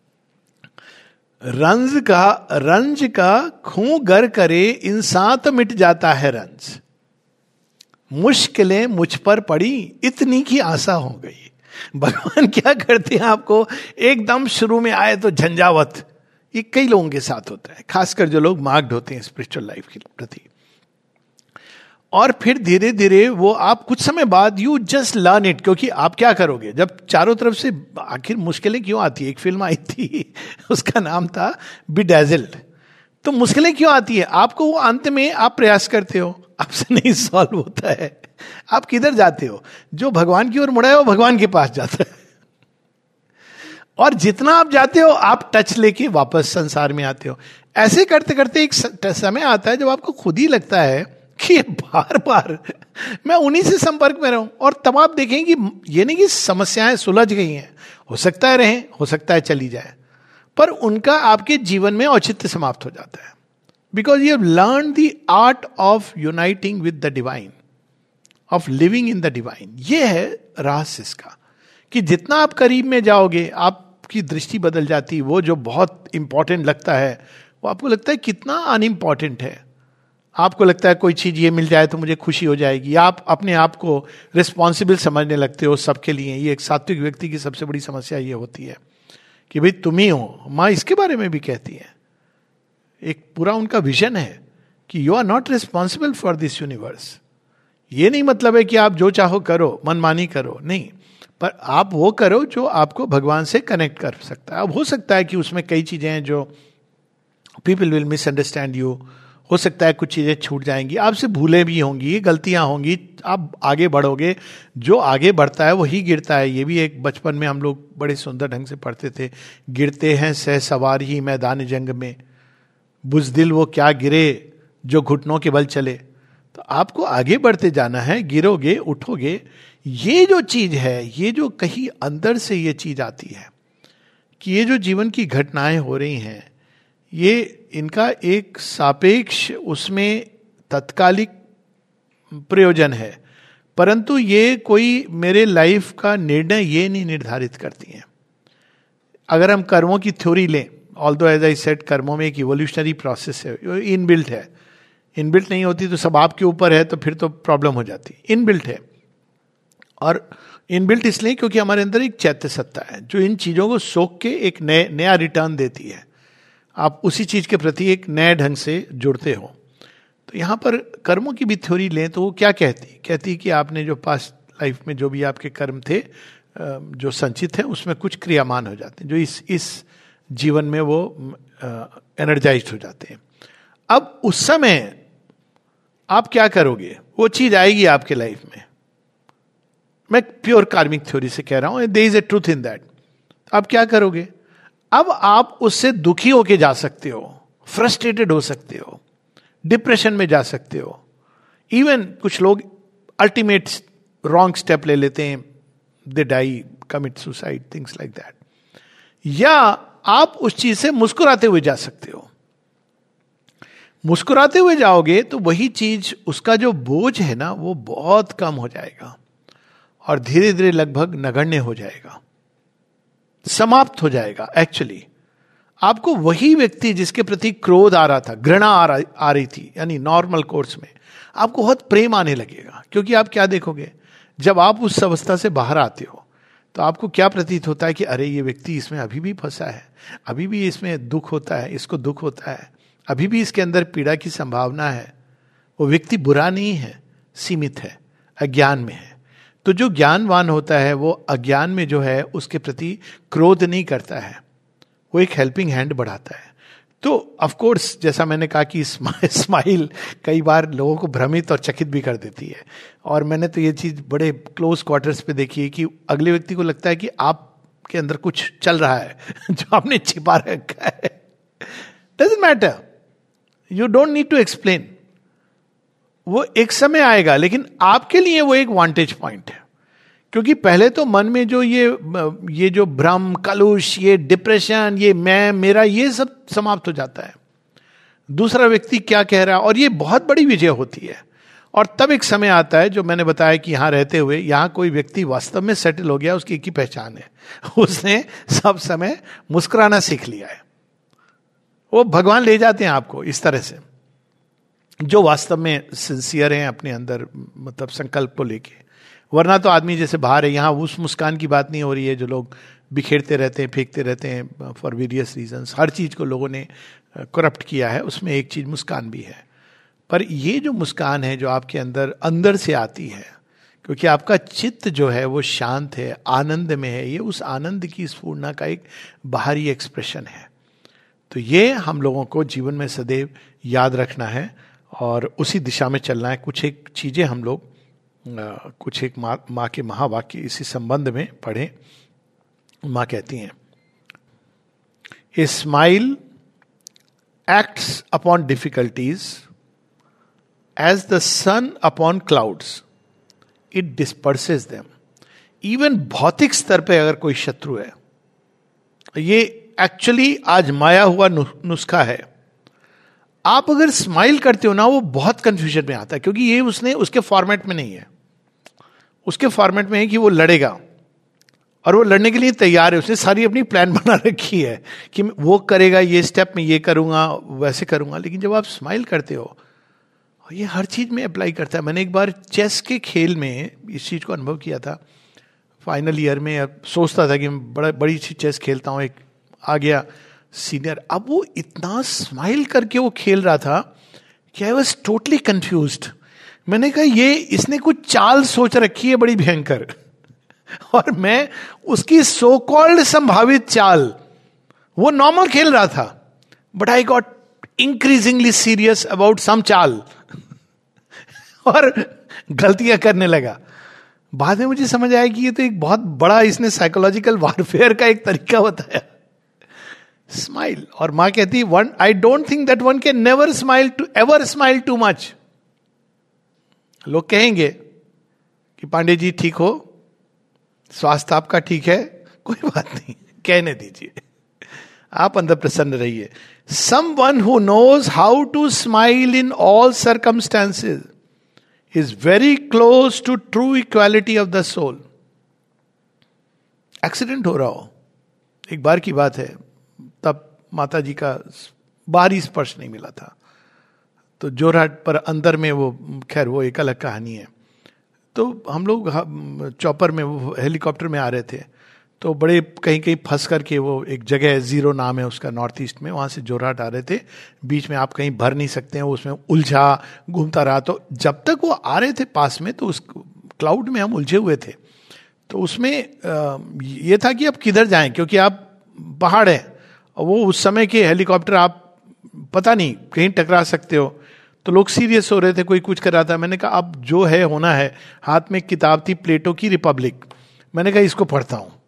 रंज का खूं गर करे, इंसान तो मिट जाता है रंज। मुश्किलें मुझ पर पड़ी, इतनी की आशा हो गई। भगवान क्या करते हैं, आपको एकदम शुरू में आए तो झंझावत। ये कई लोगों के साथ होता है, खासकर जो लोग मार्क्ड होते हैं स्पिरिचुअल लाइफ के प्रति। और फिर धीरे धीरे वो आप कुछ समय बाद यू जस्ट लर्न इट। क्योंकि आप क्या करोगे जब चारों तरफ से, आखिर मुश्किलें क्यों आती है? एक फिल्म आई थी उसका नाम था बिडेजिल्ड। तो मुश्किलें क्यों आती है? आपको वो अंत में आप प्रयास करते हो, आपसे नहीं सॉल्व होता है, आप किधर जाते हो? जो भगवान की ओर मुड़ा है वो भगवान के पास जाता है। और जितना आप जाते हो आप टच लेके वापस संसार में आते हो। ऐसे करते करते एक समय आता है जब आपको खुद ही लगता है कि बार बार मैं उन्हीं से संपर्क में रहूं। और तब आप देखें कि ये नहीं कि समस्याएं सुलझ गई हैं, हो सकता है रहें, हो सकता है चली जाए, पर उनका आपके जीवन में औचित्य समाप्त हो जाता है। Because you have learn the art of uniting with the divine, of living in the divine. ये है रहस्य इसका, कि जितना आप करीब में जाओगे आपकी दृष्टि बदल जाती है। वो जो बहुत इंपॉर्टेंट लगता है वो आपको लगता है कितना अनइम्पॉर्टेंट है। आपको लगता है कोई चीज ये मिल जाए तो मुझे खुशी हो जाएगी। आप अपने आप को रिस्पॉन्सिबल समझने लगते हो सबके लिए। ये एक सात्विक व्यक्ति की सबसे बड़ी समस्या ये होती है कि भाई तुम ही हो। माँ इसके बारे में भी कहती है, एक पूरा उनका विजन है कि you are not responsible for this universe. ये नहीं मतलब है कि आप जो चाहो करो, मनमानी करो, नहीं, पर आप वो करो जो आपको भगवान से कनेक्ट कर सकता है। अब हो सकता है कि उसमें कई चीजें हैं जो पीपल विल मिसअंडरस्टैंड यू, हो सकता है कुछ चीजें छूट जाएंगी, आपसे भूलें भी होंगी, गलतियां होंगी, आप आगे बढ़ोगे, जो आगे बढ़ता है वही गिरता है। ये भी एक बचपन में हम लोग बड़े सुंदर ढंग से पढ़ते थे, गिरते हैं सह सवार ही मैदान जंग में, बुज़दिल वो क्या गिरे जो घुटनों के बल चले। तो आपको आगे बढ़ते जाना है, गिरोगे उठोगे। ये जो चीज है, ये जो कहीं अंदर से ये चीज आती है कि ये जो जीवन की घटनाएं हो रही हैं, ये इनका एक सापेक्ष उसमें तत्कालिक प्रयोजन है, परंतु ये कोई मेरे लाइफ का निर्णय ये नहीं निर्धारित करती हैं। अगर हम कर्मों की थ्योरी लें, ऑल्दो एज आई सेड कर्मों में एक इवोल्यूशनरी प्रोसेस है, इनबिल्ट है। इनबिल्ट नहीं होती तो सब आपके ऊपर है, तो फिर तो प्रॉब्लम हो जाती। इनबिल्ट है, और इनबिल्ट इसलिए क्योंकि हमारे अंदर एक चैत्य सत्ता है जो इन चीजों को सोख के एक नया रिटर्न देती है। आप उसी चीज के प्रति एक नए ढंग से जुड़ते हो। तो यहां पर कर्मों की भी थ्योरी लें तो वो क्या कहती कि आपने जो पास्ट लाइफ में जो भी आपके कर्म थे जो संचित है, उसमें कुछ क्रियामान हो जाते हैं जो इस जीवन में वो एनर्जाइज्ड हो जाते हैं। अब उस समय आप क्या करोगे, वो चीज आएगी आपके लाइफ में। मैं प्योर कार्मिक थ्योरी से कह रहा हूं, there is a truth in that. आप क्या करोगे, अब आप उससे दुखी होके जा सकते हो, फ्रस्ट्रेटेड हो सकते हो, डिप्रेशन में जा सकते हो। इवन कुछ लोग अल्टीमेट रॉन्ग स्टेप ले लेते हैं, they die, commit suicide, things like that. या आप उस चीज से मुस्कुराते हुए जा सकते हो। मुस्कुराते हुए जाओगे तो वही चीज, उसका जो बोझ है ना, वो बहुत कम हो जाएगा और धीरे धीरे लगभग नगण्य हो जाएगा, समाप्त हो जाएगा। एक्चुअली आपको वही व्यक्ति जिसके प्रति क्रोध आ रहा था, घृणा आ रही थी, यानी नॉर्मल कोर्स में, आपको बहुत प्रेम आने लगेगा। क्योंकि आप क्या देखोगे, जब आप उस अवस्था से बाहर आते हो तो आपको क्या प्रतीत होता है कि अरे ये व्यक्ति इसमें अभी भी फंसा है, अभी भी इसमें दुख होता है, इसको दुख होता है, अभी भी इसके अंदर पीड़ा की संभावना है। वो व्यक्ति बुरा नहीं है, सीमित है, अज्ञान में है। तो जो ज्ञानवान होता है वो अज्ञान में जो है उसके प्रति क्रोध नहीं करता है, वो एक हेल्पिंग हैंड बढ़ाता है। तो ऑफ कोर्स जैसा मैंने कहा कि स्माइल कई बार लोगों को भ्रमित और चकित भी कर देती है, और मैंने तो ये चीज बड़े क्लोज क्वार्टर्स पे देखी है कि अगले व्यक्ति को लगता है कि आपके अंदर कुछ चल रहा है जो आपने छिपा रखा है। Doesn't matter, you don't need to explain. वो एक समय आएगा, लेकिन आपके लिए वो एक वांटेज पॉइंट है। क्योंकि पहले तो मन में जो ये जो भ्रम, कलुष, ये डिप्रेशन, ये मैं मेरा, ये सब समाप्त हो जाता है। दूसरा व्यक्ति क्या कह रहा है, और ये बहुत बड़ी विजय होती है। और तब एक समय आता है जो मैंने बताया कि यहां रहते हुए यहां कोई व्यक्ति वास्तव में सेटल हो गया, उसकी एक ही पहचान है, उसने सब समय मुस्कुराना सीख लिया है। वो भगवान ले जाते हैं आपको इस तरह से, जो वास्तव में सिंसियर हैं अपने अंदर, मतलब संकल्प को लेके। वरना तो आदमी जैसे बाहर है, यहाँ उस मुस्कान की बात नहीं हो रही है जो लोग बिखेरते रहते हैं, फेंकते रहते हैं फॉर वेरियस रीजंस। हर चीज को लोगों ने करप्ट किया है, उसमें एक चीज मुस्कान भी है। पर ये जो मुस्कान है जो आपके अंदर से आती है, क्योंकि आपका चित्त जो है वो शांत है, आनंद में है, ये उस आनंद की स्फूर्णा का एक बाहरी एक्सप्रेशन है। तो ये हम लोगों को जीवन में सदैव याद रखना है और उसी दिशा में चलना है। कुछ एक चीजें हम लोग कुछ एक माँ के महावाक्य इसी संबंध में पढ़ें। माँ कहती हैं, a smile acts upon difficulties as the sun upon clouds, it disperses them. Even भौतिक स्तर पे अगर कोई शत्रु है, ये एक्चुअली आजमाया हुआ नुस्खा है। आप अगर स्माइल करते हो ना, वो बहुत कंफ्यूजन में आता है, क्योंकि ये उसने उसके फॉर्मेट में नहीं है। उसके फॉर्मेट में है कि वो लड़ेगा और वो लड़ने के लिए तैयार है, उसने सारी अपनी प्लान बना रखी है कि वो करेगा, ये स्टेप में ये करूंगा, वैसे करूंगा। लेकिन जब आप स्माइल करते हो, ये हर चीज में अप्लाई करता है। मैंने एक बार चेस के खेल में इस चीज को अनुभव किया था। फाइनल ईयर में अब सोचता था कि मैं बड़ी सी चेस खेलता हूँ, एक आ गया सीनियर, अब वो इतना स्माइल करके वो खेल रहा था कि आई वॉज टोटली कंफ्यूज्ड। मैंने कहा ये इसने कुछ चाल सोच रखी है बड़ी भयंकर, और मैं उसकी सो कॉल्ड संभावित चाल, वो नॉर्मल खेल रहा था, but I got increasingly serious about some चाल और गलतियां करने लगा। बाद में मुझे समझ आया कि ये तो एक बहुत बड़ा इसने साइकोलॉजिकल वारफेयर का एक तरीका बताया। स्माइल, और मां कहती one, I don't think that one can never smile to ever smile too much. लोग कहेंगे कि पांडे जी ठीक हो, स्वास्थ्य आपका ठीक है, कोई बात नहीं, कहने दीजिए, आप अंदर प्रसन्न रहिए। Someone who knows how to smile in all circumstances is very close to true equality of the soul. Accident हो रहा हो, एक बार की बात है, तब माता जी का बाहरी स्पर्श नहीं मिला था, तो जोरहाट पर अंदर में वो, खैर वो एक अलग कहानी है। तो हम लोग चॉपर में, वो हेलीकॉप्टर में आ रहे थे, तो बड़े कहीं कहीं फंस करके, वो एक जगह है, जीरो नाम है उसका, नॉर्थ ईस्ट में, वहाँ से जोरहाट आ रहे थे, बीच में आप कहीं भर नहीं सकते हैं, उसमें उलझा घूमता रहा। तो जब तक वो आ रहे थे पास में, तो उस क्लाउड में हम उलझे हुए थे। तो उसमें ये था कि अब किधर जाएं, क्योंकि आप पहाड़ है, और वो उस समय के हेलीकॉप्टर, आप पता नहीं कहीं टकरा सकते हो। तो लोग सीरियस हो रहे थे, कोई कुछ कर रहा था। मैंने कहा अब जो है होना है। हाथ में एक किताब थी, प्लेटो की रिपब्लिक। मैंने कहा इसको पढ़ता हूं,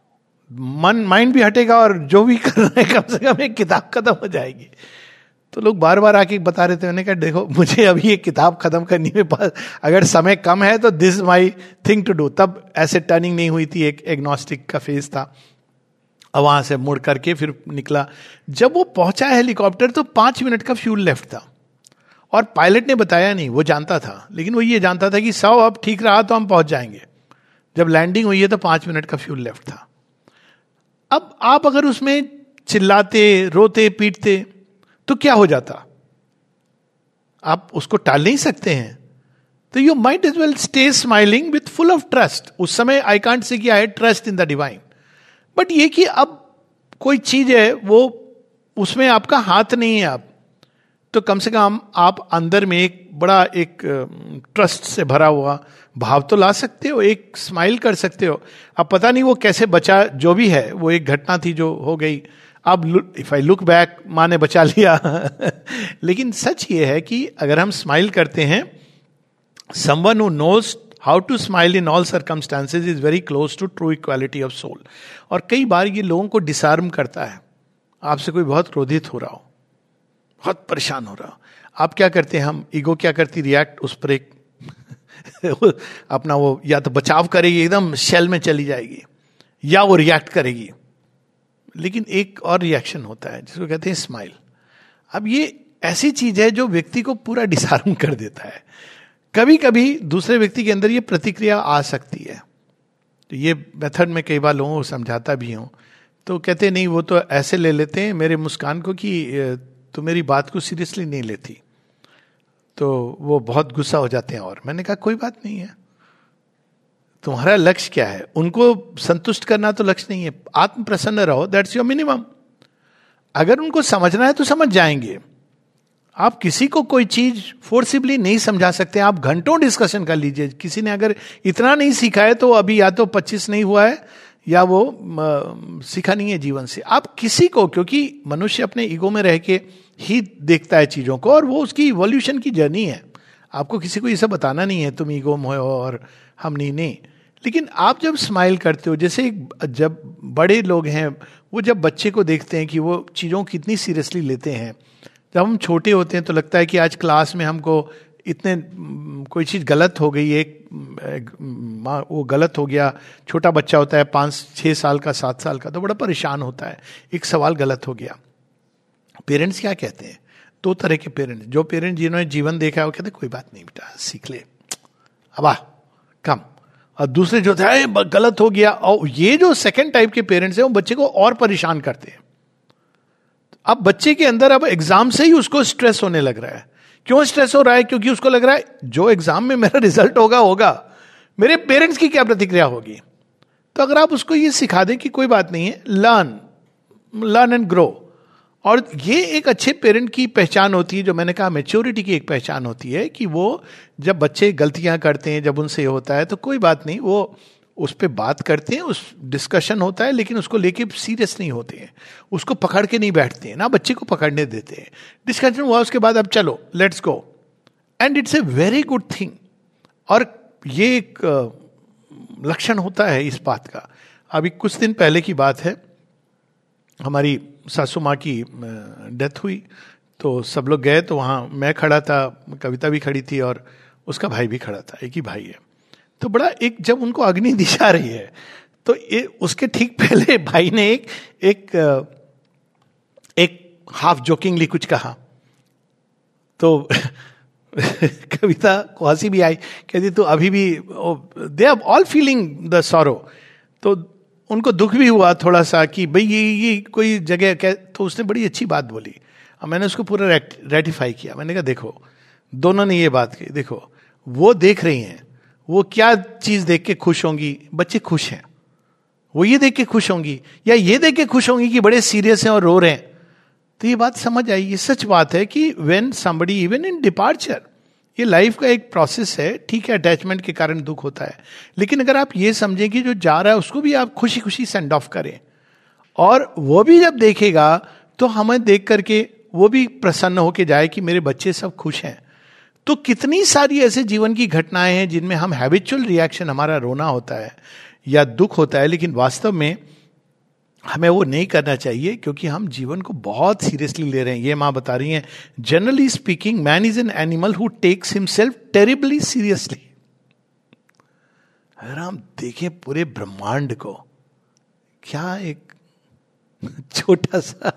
माइंड भी हटेगा और जो भी करना है कम से कम एक किताब खत्म हो जाएगी। तो लोग बार बार आके बता रहे थे। मैंने कहा देखो मुझे अभी ये किताब खत्म करनी में पास, अगर समय कम है तो this my thing to do. तब ऐसे टर्निंग नहीं हुई थी, एक एग्नोस्टिक का फेज था। अब वहां से मुड़ करके फिर निकला। जब वो पहुंचा हेलीकॉप्टर तो 5 मिनट का फ्यूल लेफ्ट था, और पायलट ने बताया नहीं, वो जानता था, लेकिन वो ये जानता था कि 100 अब ठीक रहा तो हम पहुंच जाएंगे। जब लैंडिंग हुई है तो 5 मिनट का फ्यूल लेफ्ट था। अब आप अगर उसमें चिल्लाते, रोते, पीटते तो क्या हो जाता? आप उसको टाल नहीं सकते हैं। तो you might as well stay smiling with full of trust. उस समय आई कांट से कि I trust in the divine, but ये कि अब कोई चीज है वो उसमें आपका हाथ नहीं है, आप तो कम से कम आप अंदर में एक बड़ा एक ट्रस्ट से भरा हुआ भाव तो ला सकते हो, एक स्माइल कर सकते हो। अब पता नहीं वो कैसे बचा, जो भी है वो एक घटना थी जो हो गई। अब इफ आई लुक बैक, माँ ने बचा लिया लेकिन सच ये है कि अगर हम स्माइल करते हैं, someone who knows how to smile in all circumstances is very close to true equality of soul. और कई बार ये लोगों को डिसआर्म करता है। आपसे कोई बहुत क्रोधित हो रहा हो, बहुत परेशान हो रहा हो, आप क्या करते हैं, हम ईगो क्या करती, रिएक्ट, उस पर एक अपना वो या तो बचाव करेगी, एकदम शेल में चली जाएगी, या वो रिएक्ट करेगी। लेकिन एक और रिएक्शन होता है जिसको कहते हैं स्माइल। अब ये ऐसी चीज है जो व्यक्ति को पूरा डिसआर्म कर देता है। कभी कभी दूसरे व्यक्ति के अंदर ये प्रतिक्रिया आ सकती है। तो ये मेथड में कई बार लोगों को समझाता भी हूं, तो कहते नहीं वो तो ऐसे ले लेते हैं मेरे मुस्कान को कि तो मेरी बात को सीरियसली नहीं लेती, तो वो बहुत गुस्सा हो जाते हैं। और मैंने कहा कोई बात नहीं है, तुम्हारा लक्ष्य क्या है? उनको संतुष्ट करना तो लक्ष्य नहीं है, आत्म प्रसन्न रहो, दैट्स योर मिनिमम। अगर उनको समझना है तो समझ जाएंगे। आप किसी को कोई चीज फोर्सिबली नहीं समझा सकते। आप घंटों डिस्कशन कर लीजिए, किसी ने अगर इतना नहीं सीखा है तो अभी या तो 25 नहीं हुआ है या वो सीखा नहीं है जीवन से। आप किसी को, क्योंकि मनुष्य अपने ईगो में रह के ही देखता है चीजों को, और वो उसकी इवोल्यूशन की जर्नी है। आपको किसी को ये सब बताना नहीं है तुम ईगो में हो और हम नहीं। लेकिन आप जब स्माइल करते हो, जैसे जब बड़े लोग हैं वो जब बच्चे को देखते हैं कि वो चीज़ों को कितनी सीरियसली लेते हैं। जब हम छोटे होते हैं तो लगता है कि आज क्लास में हमको इतने कोई चीज़ गलत हो गई, वो गलत हो गया। छोटा बच्चा होता है 5-6 साल का, 7 साल का, तो बड़ा परेशान होता है, एक सवाल गलत हो गया। पेरेंट्स क्या कहते हैं? 2 तरह के पेरेंट्स। जो पेरेंट्स जिन्होंने जीवन देखा है वो कहते हैं कोई बात नहीं बेटा, सीख ले, अब कम। और दूसरे जो थे गलत हो गया। और ये जो सेकंड टाइप के पेरेंट्स हैं वो बच्चे को और परेशान करते हैं। अब बच्चे के अंदर अब एग्जाम से ही उसको स्ट्रेस होने लग रहा है। क्यों स्ट्रेस हो रहा है? क्योंकि उसको लग रहा है जो एग्जाम में मेरा रिजल्ट होगा, मेरे पेरेंट्स की क्या प्रतिक्रिया होगी। तो अगर आप उसको ये सिखा दें कि कोई बात नहीं है, लर्न एंड ग्रो, और ये एक अच्छे पेरेंट की पहचान होती है, जो मैंने कहा मैच्योरिटी की एक पहचान होती है, कि वो जब बच्चे गलतियां करते हैं, जब उनसे होता है तो कोई बात नहीं, वो उस पर बात करते हैं, उस डिस्कशन होता है, लेकिन उसको लेके सीरियस नहीं होते हैं, उसको पकड़ के नहीं बैठते हैं, ना बच्चे को पकड़ने देते हैं। डिस्कशन हुआ उसके बाद अब चलो let's go, and it's a very good thing. और ये एक लक्षण होता है इस बात का। अभी कुछ दिन पहले की बात है, हमारी सासू माँ की डेथ हुई, तो सब लोग गए, तो वहाँ मैं खड़ा था, कविता भी खड़ी थी और उसका भाई भी खड़ा था, एक ही भाई है। तो बड़ा एक, जब उनको अग्नि दी जा रही है तो ये उसके ठीक पहले भाई ने एक हाफ जोकिंगली कुछ कहा, तो कविता को हंसी भी आई, कहती तो अभी भी they are all feeling the sorrow, तो उनको दुख भी हुआ थोड़ा सा कि भाई ये कोई जगह, तो उसने बड़ी अच्छी बात बोली। अब मैंने उसको पूरा रेटिफाई किया, मैंने कहा देखो दोनों ने ये बात की, देखो वो देख रही हैं, वो क्या चीज देख के खुश होंगी, बच्चे खुश हैं, वो ये देख के खुश होंगी या ये देख के खुश होंगी कि बड़े सीरियस हैं और रो रहे हैं। तो ये बात समझ आई, ये सच बात है कि when somebody even in departure, ये लाइफ का एक प्रोसेस है, ठीक है, अटैचमेंट के कारण दुख होता है, लेकिन अगर आप ये समझें कि जो जा रहा है उसको भी आप खुशी खुशी सेंड ऑफ करें, और वो भी जब देखेगा तो हमें देख करके वो भी प्रसन्न होके जाए कि मेरे बच्चे सब खुश हैं। तो कितनी सारी ऐसे जीवन की घटनाएं हैं जिनमें हम हैबिचुअल रिएक्शन, हमारा रोना होता है या दुख होता है, लेकिन वास्तव में हमें वो नहीं करना चाहिए, क्योंकि हम जीवन को बहुत सीरियसली ले रहे हैं। ये माँ बता रही हैं, generally speaking man is an animal who takes himself terribly seriously. अगर हम देखें पूरे ब्रह्मांड को, क्या एक छोटा सा,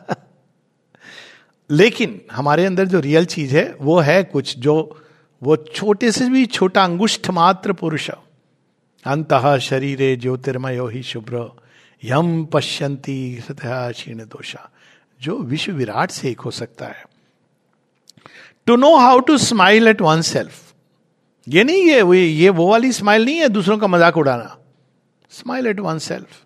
लेकिन हमारे अंदर जो रियल चीज है वो है कुछ, जो वो छोटे से भी छोटा अंगुष्ठ मात्र पुरुष, अंतः शरीरे ज्योतिर्मयो ही शुभ्र यम पश्यंती सतः क्षीण दोषा, जो विश्व विराट से एक हो सकता है। To know how to smile at one self, ये नहीं ये वो वाली स्माइल नहीं है दूसरों का मजाक उड़ाना, smile at one self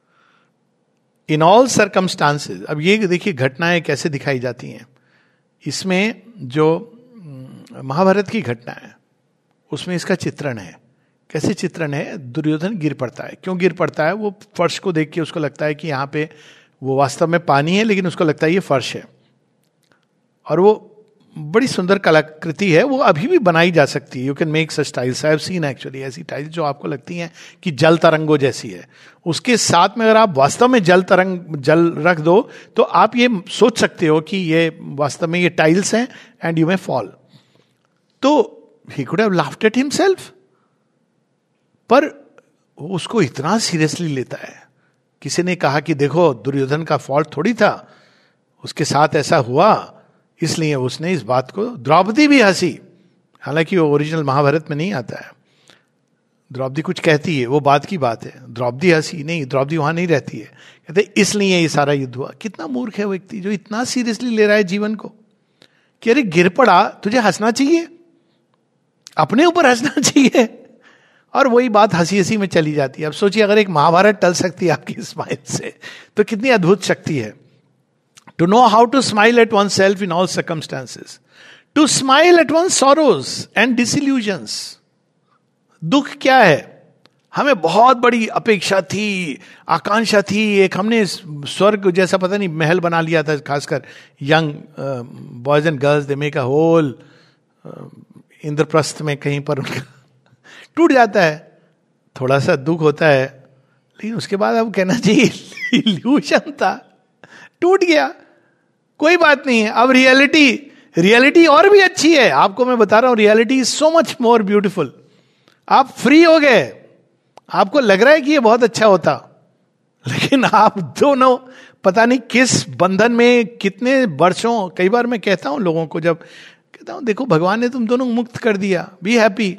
in all circumstances. अब ये देखिए घटनाएं कैसे दिखाई जाती हैं इसमें, जो महाभारत की घटना है उसमें इसका चित्रण है। कैसे चित्रण है, दुर्योधन गिर पड़ता है। क्यों गिर पड़ता है, वो फर्श को देख के उसको लगता है कि यहाँ पे वो वास्तव में पानी है, लेकिन उसको लगता है ये फर्श है, और वो बड़ी सुंदर कलाकृति है, वो अभी भी बनाई जा सकती है। You can make such tiles, I have seen actually ऐसी टाइल्स जो आपको लगती हैं कि जल तरंगों जैसी है। उसके साथ में अगर आप वास्तव में जल रख दो तो आप ये सोच सकते हो कि ये वास्तव में ये टाइल्स हैं एंड यू मे फॉल। तो he could have laughed at himself, पर उसको इतना सीरियसली लेता है। किसी ने कहा कि देखो दुर्योधन का फॉल्ट थोड़ी था, उसके साथ ऐसा हुआ इसलिए उसने इस बात को, द्रौपदी भी हंसी, हालांकि वो ओरिजिनल महाभारत में नहीं आता है। द्रौपदी कुछ कहती है, वो बात की बात है, द्रौपदी हंसी नहीं, द्रौपदी वहां नहीं रहती है, कहते इसलिए ये सारा युद्ध हुआ। कितना मूर्ख है वो व्यक्ति जो इतना सीरियसली ले रहा है जीवन को, कि अरे गिर पड़ा, तुझे हंसना चाहिए, अपने ऊपर हंसना चाहिए, और वही बात हंसी हंसी में चली जाती है। अब सोचिए अगर एक महाभारत टल सकती है आपकी स्माइल से, तो कितनी अद्भुत शक्ति है। To know how to smile at oneself in all circumstances. To smile at one's sorrows and disillusions. दुख क्या है? हमें बहुत बड़ी अपेक्षा थी, आकांक्षा थी, एक हमने स्वर्ग जैसा पता नहीं महल बना लिया था, खासकर young boys and girls, they make a hole, Indraprastha में कहीं पर उनका टूट जाता है, थोड़ा सा दुख होता है, लेकिन उसके बाद अब कहना चाहिए इल्यूशन था, टूट गया, कोई बात नहीं है। अब रियलिटी और भी अच्छी है, आपको मैं बता रहा हूं, reality is so much more beautiful. आप फ्री हो गए, आपको लग रहा है कि ये बहुत अच्छा होता, लेकिन आप दोनों पता नहीं किस बंधन में कितने वर्षों। कई बार मैं कहता हूं लोगों को, जब कहता हूं देखो भगवान ने तुम दोनों मुक्त कर दिया, बी हैप्पी,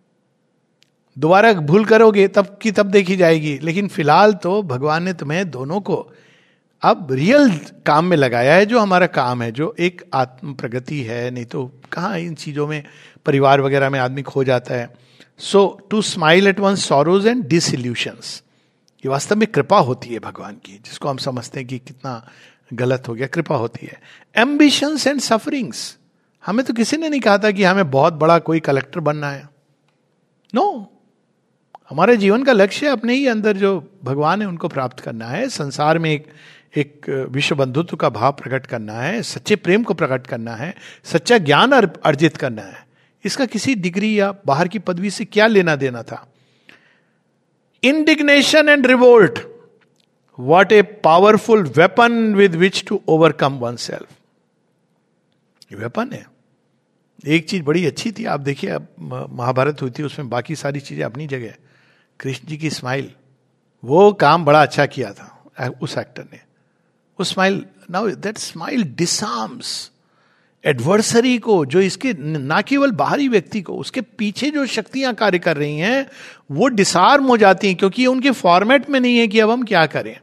दोबारा भूल करोगे तब की तब देखी जाएगी, लेकिन फिलहाल तो भगवान ने तुम्हें दोनों को अब रियल काम में लगाया है, जो हमारा काम है, जो एक आत्म प्रगति है। नहीं तो कहाँ इन चीजों में, परिवार वगैरह में आदमी खो जाता है। So to smile at one sorrows and disillusions, ये वास्तव में कृपा होती है भगवान की, जिसको हम समझते हैं कि कितना गलत हो गया, कृपा होती है। एम्बिशंस एंड सफरिंग्स, हमें तो किसी ने नहीं कहा था कि हमें बहुत बड़ा कोई कलेक्टर बनना है। नो, हमारे जीवन का लक्ष्य है अपने ही अंदर जो भगवान है उनको प्राप्त करना है, संसार में एक विश्व बंधुत्व का भाव प्रकट करना है, सच्चे प्रेम को प्रकट करना है, सच्चा ज्ञान अर्जित करना है। इसका किसी डिग्री या बाहर की पदवी से क्या लेना देना था। Indignation and revolt, what a powerful weapon with which to overcome one self. Weapon है। एक चीज बड़ी अच्छी थी, आप देखिए, अब महाभारत हुई थी, उसमें बाकी सारी चीजें अपनी जगह, कृष्ण जी की स्माइल, वो काम बड़ा अच्छा किया था उस एक्टर ने। वो smile, now that smile disarms adversary को, जो इसके ना केवल बाहरी व्यक्ति को, उसके पीछे जो शक्तियां कार्य कर रही हैं वो डिसआर्म हो जाती हैं, क्योंकि उनके फॉर्मेट में नहीं है कि अब हम क्या करें।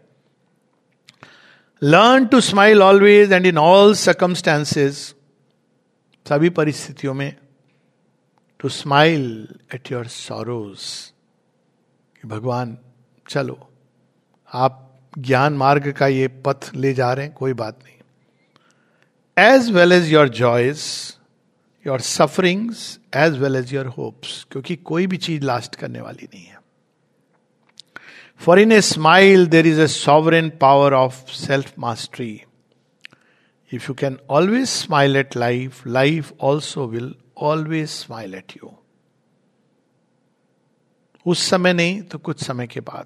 Learn to smile always and in all circumstances, सभी परिस्थितियों में। To smile at your sorrows, भगवान चलो आप ज्ञान मार्ग का ये पथ ले जा रहे हैं, कोई बात नहीं। As well as your joys, your sufferings, as well as your hopes, क्योंकि कोई भी चीज लास्ट करने वाली नहीं है। For in a smile there is a sovereign power of self mastery. If you can always smile at life, life also will always smile at you. उस समय नहीं तो कुछ समय के बाद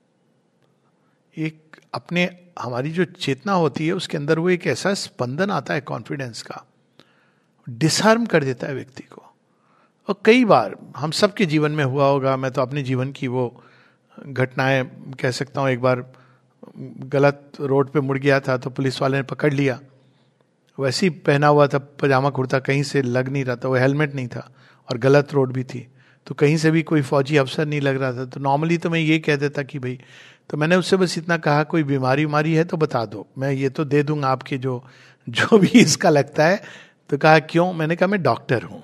एक अपने, हमारी जो चेतना होती है उसके अंदर वो एक ऐसा स्पंदन आता है कॉन्फिडेंस का, डिसहार्म कर देता है व्यक्ति को। और कई बार हम सबके जीवन में हुआ होगा, मैं तो अपने जीवन की वो घटनाएं कह सकता हूँ। एक बार गलत रोड पे मुड़ गया था तो पुलिस वाले ने पकड़ लिया, वैसे ही पहना हुआ था पजामा कुर्ता, कहीं से लग नहीं रहा था, वो हेलमेट नहीं था और गलत रोड भी थी, तो कहीं से भी कोई फौजी अफसर नहीं लग रहा था। तो नॉर्मली तो मैं ये कह देता कि भाई, तो मैंने उससे बस इतना कहा कोई बीमारी उमारी है तो बता दो, मैं ये तो दे दूंगा आपके जो भी इसका लगता है। तो कहा क्यों, मैंने कहा मैं डॉक्टर हूं।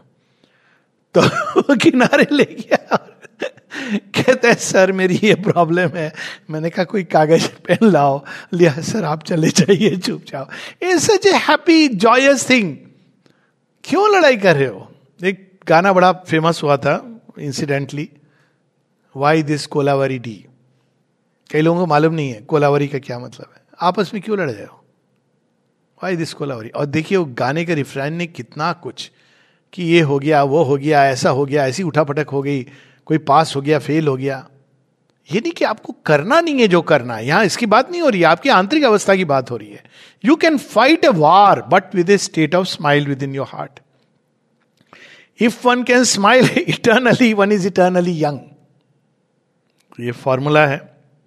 तो किनारे ले गया, कहता है सर मेरी ये प्रॉब्लम है। मैंने कहा कोई कागज पेन लाओ, लिया, सर आप चले जाइए चुपचाप। It's such a happy joyous thing, क्यों लड़ाई कर रहे हो। एक गाना बड़ा फेमस हुआ था incidentally, why this Kolaveri Di. कई लोगों को मालूम नहीं है कोलावरी का क्या मतलब है, आपस में क्यों लड़ रहे हो, वाई दिस कोलावरी। और देखिए वो गाने के रिफ्रेन ने कितना कुछ, कि ये हो गया, वो हो गया, ऐसा हो गया, ऐसी उठापटक हो गई, कोई पास हो गया, फेल हो गया। ये नहीं कि आपको करना नहीं है जो करना है, यहां इसकी बात नहीं हो रही है, आपकी आंतरिक अवस्था की बात हो रही है। You can fight a war but with a state of smile within your heart. If one can smile eternally, one is eternally young. ये फॉर्मूला है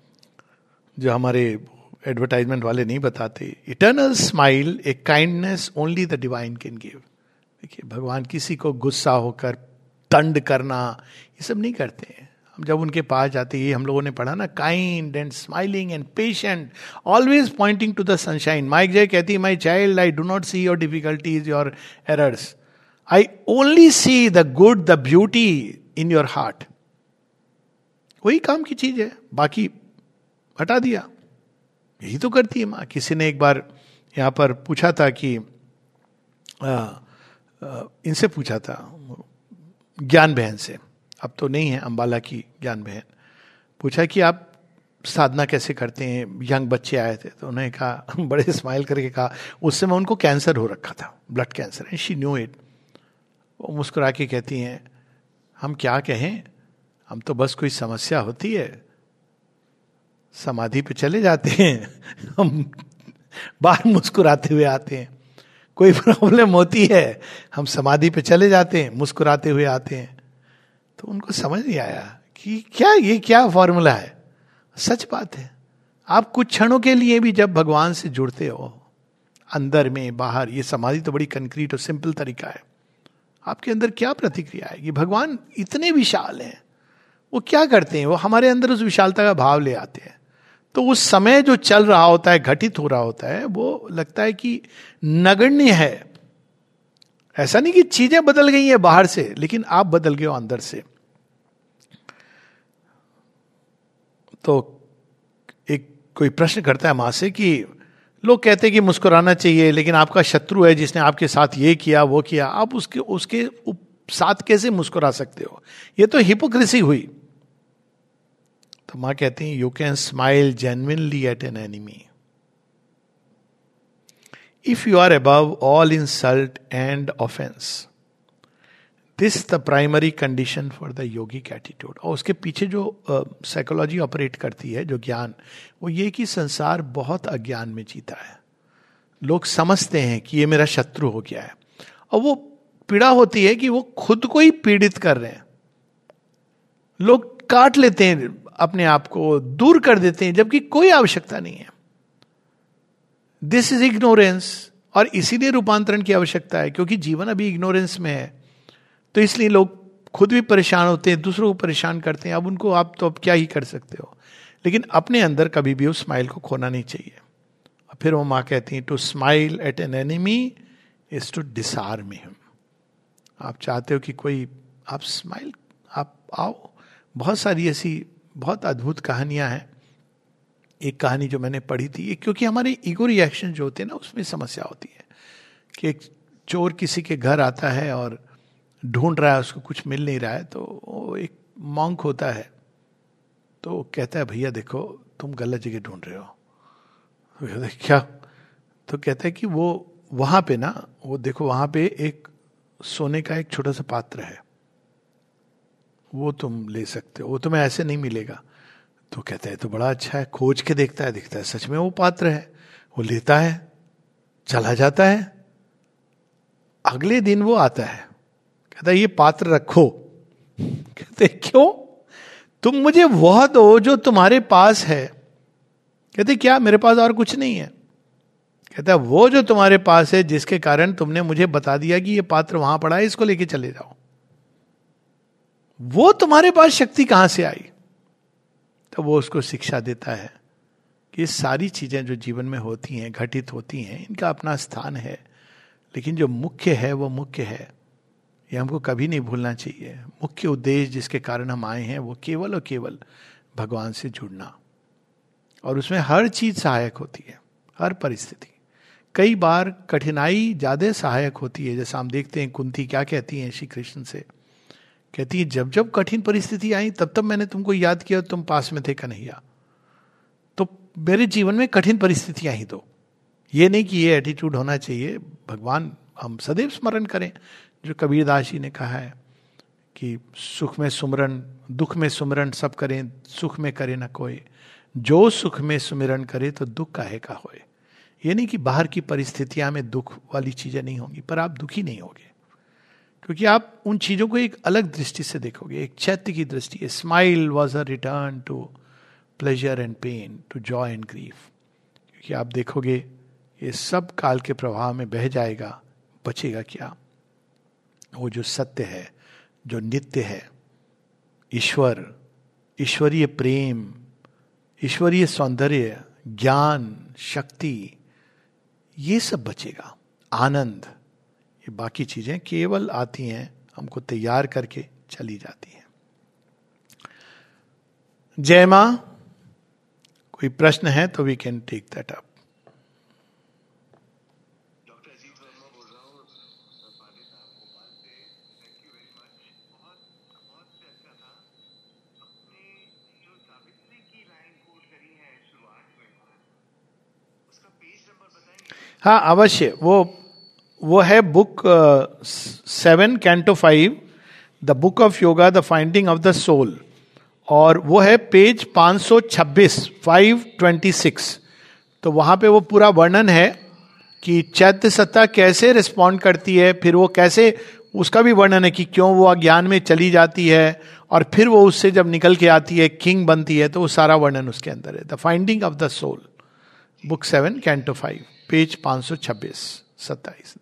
जो हमारे एडवर्टाइजमेंट वाले नहीं बताते। Eternal smile, a kindness only the divine can give. देखिए भगवान किसी को गुस्सा होकर दंड करना ये सब नहीं करते हैं। हम जब उनके पास जाते हैं, हम लोगों ने पढ़ा ना, kind and smiling and patient, always pointing to the sunshine. माइक जय कहती है, my child I do not see your difficulties your errors, I only see the good the beauty in your heart. वही काम की चीज है, बाकी हटा दिया। यही तो करती है माँ। किसी ने एक बार यहां पर पूछा था कि इनसे पूछा था, ज्ञान बहन से, अब तो नहीं है, अंबाला की ज्ञान बहन, पूछा कि आप साधना कैसे करते हैं। यंग बच्चे आए थे तो उन्होंने कहा, बड़े स्माइल करके कहा, उस समय उनको कैंसर हो रखा था, blood cancer, and she knew it. वो मुस्कुरा के कहती हैं, हम क्या कहें, हम तो बस कोई समस्या होती है समाधि पे चले जाते हैं, हम बाहर मुस्कुराते हुए आते हैं। कोई प्रॉब्लम होती है, हम समाधि पे चले जाते हैं, मुस्कुराते हुए आते हैं। तो उनको समझ नहीं आया कि क्या ये क्या फॉर्मूला है। सच बात है, आप कुछ क्षणों के लिए भी जब भगवान से जुड़ते हो, अंदर में बाहर, ये समाधि तो बड़ी कंक्रीट और सिंपल तरीका है। आपके अंदर क्या प्रतिक्रिया है कि भगवान इतने विशाल हैं, वो क्या करते हैं, वो हमारे अंदर उस विशालता का भाव ले आते हैं। तो उस समय जो चल रहा होता है, घटित हो रहा होता है, वो लगता है कि नगण्य है। ऐसा नहीं कि चीजें बदल गई हैं बाहर से, लेकिन आप बदल गए हो अंदर से। तो एक कोई प्रश्न करता है मां से कि लोग कहते हैं कि मुस्कुराना चाहिए, लेकिन आपका शत्रु है जिसने आपके साथ ये किया वो किया, आप उसके उसके साथ कैसे मुस्कुरा सकते हो? ये तो हिपोक्रेसी हुई। तो मां कहती है you can smile genuinely at an enemy if you are above all insult and offence. This the primary condition for the yogic attitude. और उसके पीछे जो साइकोलॉजी ऑपरेट करती है, जो ज्ञान, वो ये कि संसार बहुत अज्ञान में जीता है। लोग समझते हैं कि ये मेरा शत्रु हो गया है, और वो पीड़ा होती है कि वो खुद को ही पीड़ित कर रहे हैं। लोग काट लेते हैं अपने आप को, दूर कर देते हैं, जबकि कोई आवश्यकता नहीं है। This is ignorance. और इसीलिए रूपांतरण की आवश्यकता है, क्योंकि जीवन अभी इग्नोरेंस में है। तो इसलिए लोग खुद भी परेशान होते हैं, दूसरों को परेशान करते हैं। अब उनको आप तो अब क्या ही कर सकते हो, लेकिन अपने अंदर कभी भी उस स्माइल को खोना नहीं चाहिए। और फिर वो माँ कहती हैं to smile at an enemy is to disarm him. आप चाहते हो कि कोई, आप स्माइल, आप आओ। बहुत सारी ऐसी बहुत अद्भुत कहानियां हैं। एक कहानी जो मैंने पढ़ी थी, क्योंकि हमारे ईगो रिएक्शन जो होते हैं ना, उसमें समस्या होती है कि एक चोर किसी के घर आता है और ढूंढ रहा है, उसको कुछ मिल नहीं रहा है। तो वो एक मॉन्क होता है, तो कहता है भैया देखो तुम गलत जगह ढूंढ रहे हो। तो कहता है क्या? तो कहता है कि वो वहां पे ना, वो देखो वहां पे एक सोने का एक छोटा सा पात्र है, वो तुम ले सकते हो, वो तुम्हें ऐसे नहीं मिलेगा। तो कहता है तो बड़ा अच्छा है। खोज के देखता है, दिखता है सच में वो पात्र है। वो लेता है, चला जाता है। अगले दिन वो आता है, कहता है ये पात्र रखो। कहते क्यों? तुम मुझे वह दो जो तुम्हारे पास है। कहते क्या? मेरे पास और कुछ नहीं है। कहता है वो जो तुम्हारे पास है, जिसके कारण तुमने मुझे बता दिया कि ये पात्र वहां पड़ा है, इसको लेके चले जाओ। वो तुम्हारे पास शक्ति कहां से आई? तो वो उसको शिक्षा देता है कि ये सारी चीजें जो जीवन में होती हैं, घटित होती हैं, इनका अपना स्थान है, लेकिन जो मुख्य है वो मुख्य है। ये हमको कभी नहीं भूलना चाहिए। मुख्य उद्देश्य जिसके कारण हम आए हैं वो केवल और केवल भगवान से जुड़ना, और उसमें हर चीज सहायक होती है, हर परिस्थिति। कई बार कठिनाई ज्यादा सहायक होती है। जैसा हम देखते हैं कुंती क्या कहती हैं श्री कृष्ण से, कहती है जब जब कठिन परिस्थिति आई तब तब मैंने तुमको याद किया, तुम पास में थे कन्हैया। तो मेरे जीवन में कठिन परिस्थितियां ही दो। ये नहीं कि ये एटीट्यूड होना चाहिए। भगवान हम सदैव स्मरण करें, जो कबीरदास जी ने कहा है कि सुख में सुमरन, दुख में सुमरन सब करें, सुख में करे ना कोई, जो सुख में सुमिरन करे तो दुख काहे का होए। ये नहीं कि बाहर की परिस्थितियां में दुख वाली चीजें नहीं होंगी, पर आप दुखी नहीं होगे, क्योंकि आप उन चीजों को एक अलग दृष्टि से देखोगे, एक चैत्य की दृष्टि है। Smile was a return to pleasure and pain, to joy and grief. क्योंकि आप देखोगे ये सब काल के प्रवाह में बह जाएगा, बचेगा क्या? वो जो सत्य है, जो नित्य है, ईश्वर, ईश्वरीय प्रेम, ईश्वरीय सौंदर्य, ज्ञान, शक्ति, ये सब बचेगा। आनंद, ये बाकी चीजें केवल आती हैं, हमको तैयार करके चली जाती हैं। जय मां। कोई प्रश्न है तो we can take that up. हाँ अवश्य, वो है book 7 canto 5, the book of yoga, the finding of the soul, और वो है पेज 526, 526। तो वहां पे वो पूरा वर्णन है कि चैत्य सत्ता कैसे रिस्पॉन्ड करती है, फिर वो कैसे, उसका भी वर्णन है कि क्यों वो अज्ञान में चली जाती है, और फिर वो उससे जब निकल के आती है किंग बनती है। तो वो सारा वर्णन उसके अंदर है। The finding of the soul, book 7 canto 5, page 526, 27।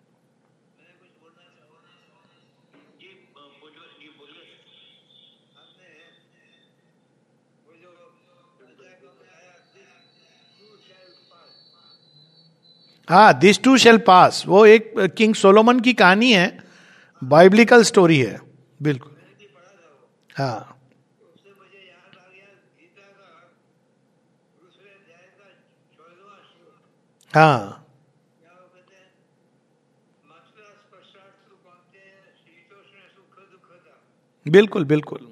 हाँ, दिस टू शेल पास, वो एक किंग सोलोमन की कहानी है, बाइबलिकल स्टोरी है, बिल्कुल। हाँ हाँ बिल्कुल बिल्कुल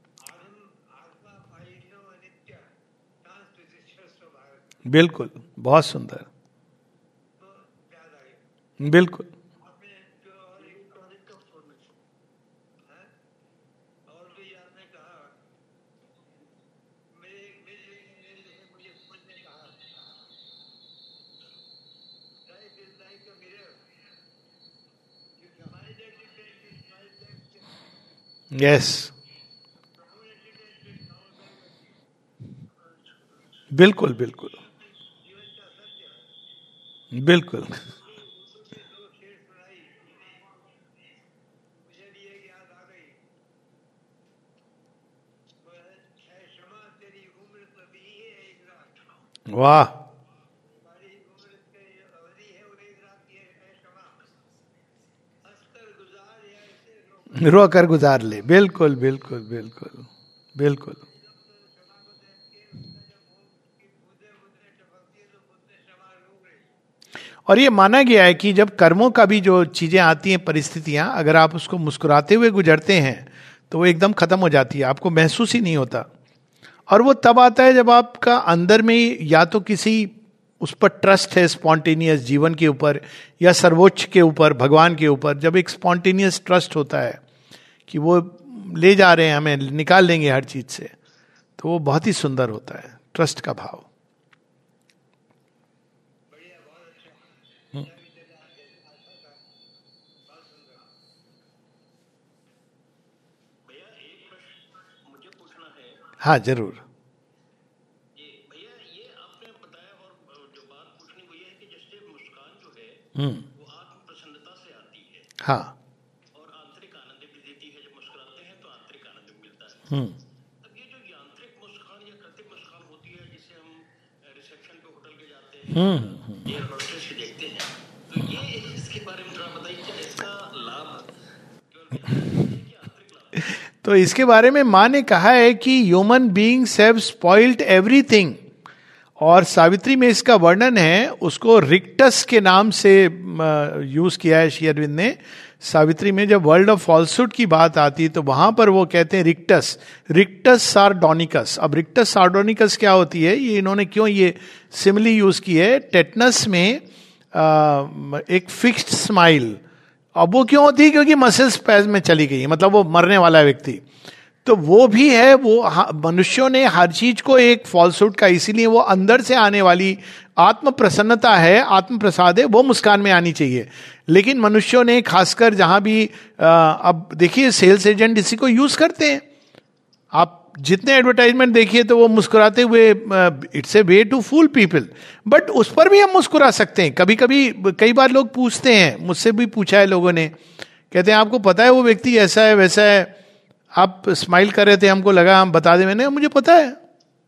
बिल्कुल, बहुत सुंदर, बिल्कुल। यस, बिल्कुल बिल्कुल बिल्कुल। वाह, रो कर गुजार ले, बिल्कुल बिल्कुल बिल्कुल बिल्कुल। और ये माना गया है कि जब कर्मों का भी जो चीजें आती हैं, परिस्थितियां, अगर आप उसको मुस्कुराते हुए गुजरते हैं तो वो एकदम खत्म हो जाती है, आपको महसूस ही नहीं होता। और वो तब आता है जब आपका अंदर में या तो किसी उस पर ट्रस्ट है, स्पॉन्टेनियस जीवन के ऊपर या सर्वोच्च के ऊपर, भगवान के ऊपर, जब एक स्पॉन्टेनियस ट्रस्ट होता है कि वो ले जा रहे हैं, हमें निकाल देंगे हर चीज से, तो वो बहुत ही सुंदर होता है, ट्रस्ट का भाव। हाँ जरूर। हम्म। हाँ। हम्म। हम्म। तो इसके बारे में माँ ने कहा है कि human beings have spoiled everything, और सावित्री में इसका वर्णन है, उसको रिक्टस के नाम से यूज किया है श्री अरविंद ने। सावित्री में जब वर्ल्ड ऑफ फॉल्सहुड की बात आती है तो वहां पर वो कहते हैं रिक्टस, रिक्टस सार्डोनिकस। अब रिक्टस सार्डोनिकस क्या होती है, ये इन्होंने क्यों ये सिमिली यूज की है, टेटनस में एक फिक्स्ड स्माइल। अब वो क्यों होती है, क्योंकि मसल्स स्पैज में चली गई, मतलब वो मरने वाला व्यक्ति। तो वो भी है, वो मनुष्यों ने हर चीज को एक फॉल्सहुड का, इसीलिए वो अंदर से आने वाली आत्म प्रसन्नता है, आत्म प्रसाद है, वो मुस्कान में आनी चाहिए। लेकिन मनुष्यों ने खासकर जहां भी अब देखिए सेल्स एजेंट इसी को यूज करते हैं, आप जितने एडवर्टाइजमेंट देखिए तो वो मुस्कुराते हुए, it's a way to fool people. But उस पर भी हम मुस्कुरा सकते हैं कभी कभी। कई बार लोग पूछते हैं, मुझसे भी पूछा है लोगों ने, कहते हैं आपको पता है वो व्यक्ति ऐसा है वैसा है, आप स्माइल कर रहे थे, हमको लगा हम बता दें। मैंने मुझे पता है।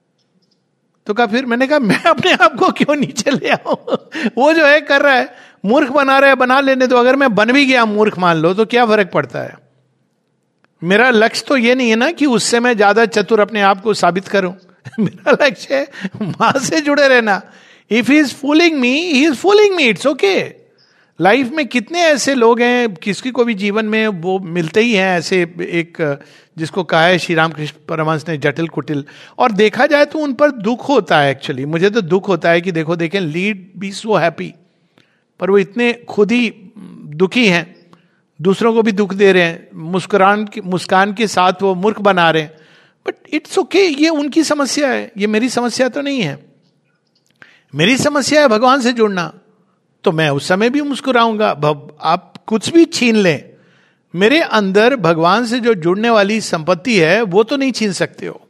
तो कहा, फिर मैंने कहा मैं अपने आप को क्यों नीचे ले आऊं वो जो है कर रहा है, मूर्ख बना रहा है, बना लेने दो। अगर मैं बन भी गया मूर्ख मान लो तो क्या फर्क पड़ता है। मेरा लक्ष्य तो ये नहीं है ना कि उससे मैं ज्यादा चतुर अपने आप को साबित करूं मेरा लक्ष्य है मां से जुड़े रहना। If he is fooling me, he is fooling me, it's okay. Life में कितने ऐसे लोग हैं, किसी को भी जीवन में वो मिलते ही हैं ऐसे, एक जिसको कहा है श्री रामकृष्ण परमहंस ने जटिल कुटिल। और देखा जाए तो उन पर दुख होता है, एक्चुअली मुझे तो दुख होता है कि देखो देखें लीड बी सो हैप्पी, पर वो इतने खुद ही दुखी हैं, दूसरों को भी दुख दे रहे हैं, मुस्कान के साथ वो मूर्ख बना रहे हैं। बट इट्स ओके, ये उनकी समस्या है, ये मेरी समस्या तो नहीं है। मेरी समस्या है भगवान से जुड़ना, तो मैं उस समय भी मुस्कुराऊंगा। आप कुछ भी छीन लें, मेरे अंदर भगवान से जो जुड़ने वाली संपत्ति है वो तो नहीं छीन सकते हो।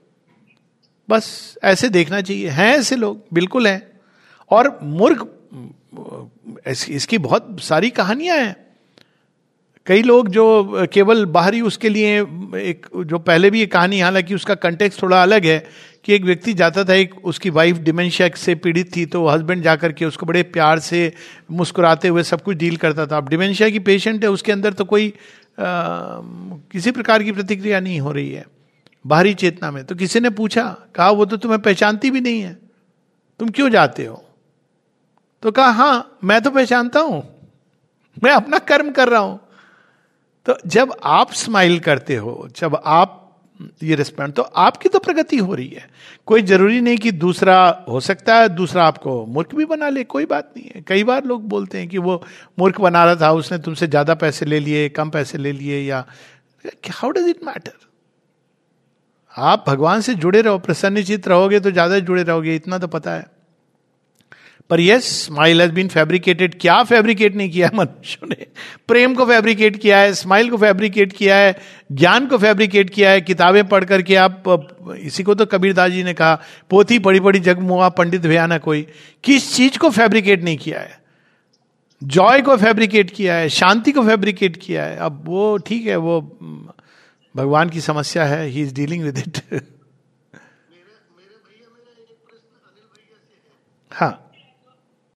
बस ऐसे देखना चाहिए। हैं ऐसे लोग, बिल्कुल हैं। और मूर्ख, इसकी बहुत सारी कहानियां हैं। कई लोग जो केवल बाहरी उसके लिए, एक जो पहले भी ये कहानी, हालांकि उसका कंटेक्स्ट थोड़ा अलग है, कि एक व्यक्ति जाता था, एक उसकी वाइफ डिमेंशिया से पीड़ित थी, तो हस्बैंड जाकर के उसको बड़े प्यार से मुस्कुराते हुए सब कुछ डील करता था। अब डिमेंशिया की पेशेंट है, उसके अंदर तो कोई किसी प्रकार की प्रतिक्रिया नहीं हो रही है बाहरी चेतना में। तो किसी ने पूछा, कहा वो तो तुम्हें पहचानती भी नहीं है, तुम क्यों जाते हो। तो कहा हाँ मैं तो पहचानता हूं, मैं अपना कर्म कर रहा हूं। तो जब आप स्माइल करते हो, जब आप ये रिस्पॉन्ड, तो आपकी तो प्रगति हो रही है। कोई जरूरी नहीं कि दूसरा, हो सकता है दूसरा आपको मूर्ख भी बना ले, कोई बात नहीं है। कई बार लोग बोलते हैं कि वो मूर्ख बना रहा था, उसने तुमसे ज्यादा पैसे ले लिए, कम पैसे ले लिए, या हाउ डज इट मैटर। आप भगवान से जुड़े रहो, प्रसन्नचित्त रहोगे तो ज्यादा जुड़े रहोगे, इतना तो पता है। पर yes, smile has been fabricated. क्या फैब्रिकेट नहीं किया है मनुष्यों ने? प्रेम को फैब्रिकेट किया है, स्माइल को फैब्रिकेट किया है, ज्ञान को फैब्रिकेट किया है। किताबें पढ़ करके आप, इसी को तो कबीरदास जी ने कहा, पोथी पढ़ी पढ़ी जग मुआ पंडित भया ना कोई। किस चीज को फैब्रिकेट नहीं किया है? जॉय को फैब्रिकेट किया है, शांति को फैब्रिकेट किया है। अब वो ठीक है, वो भगवान की समस्या है, he is dealing with it. हाँ,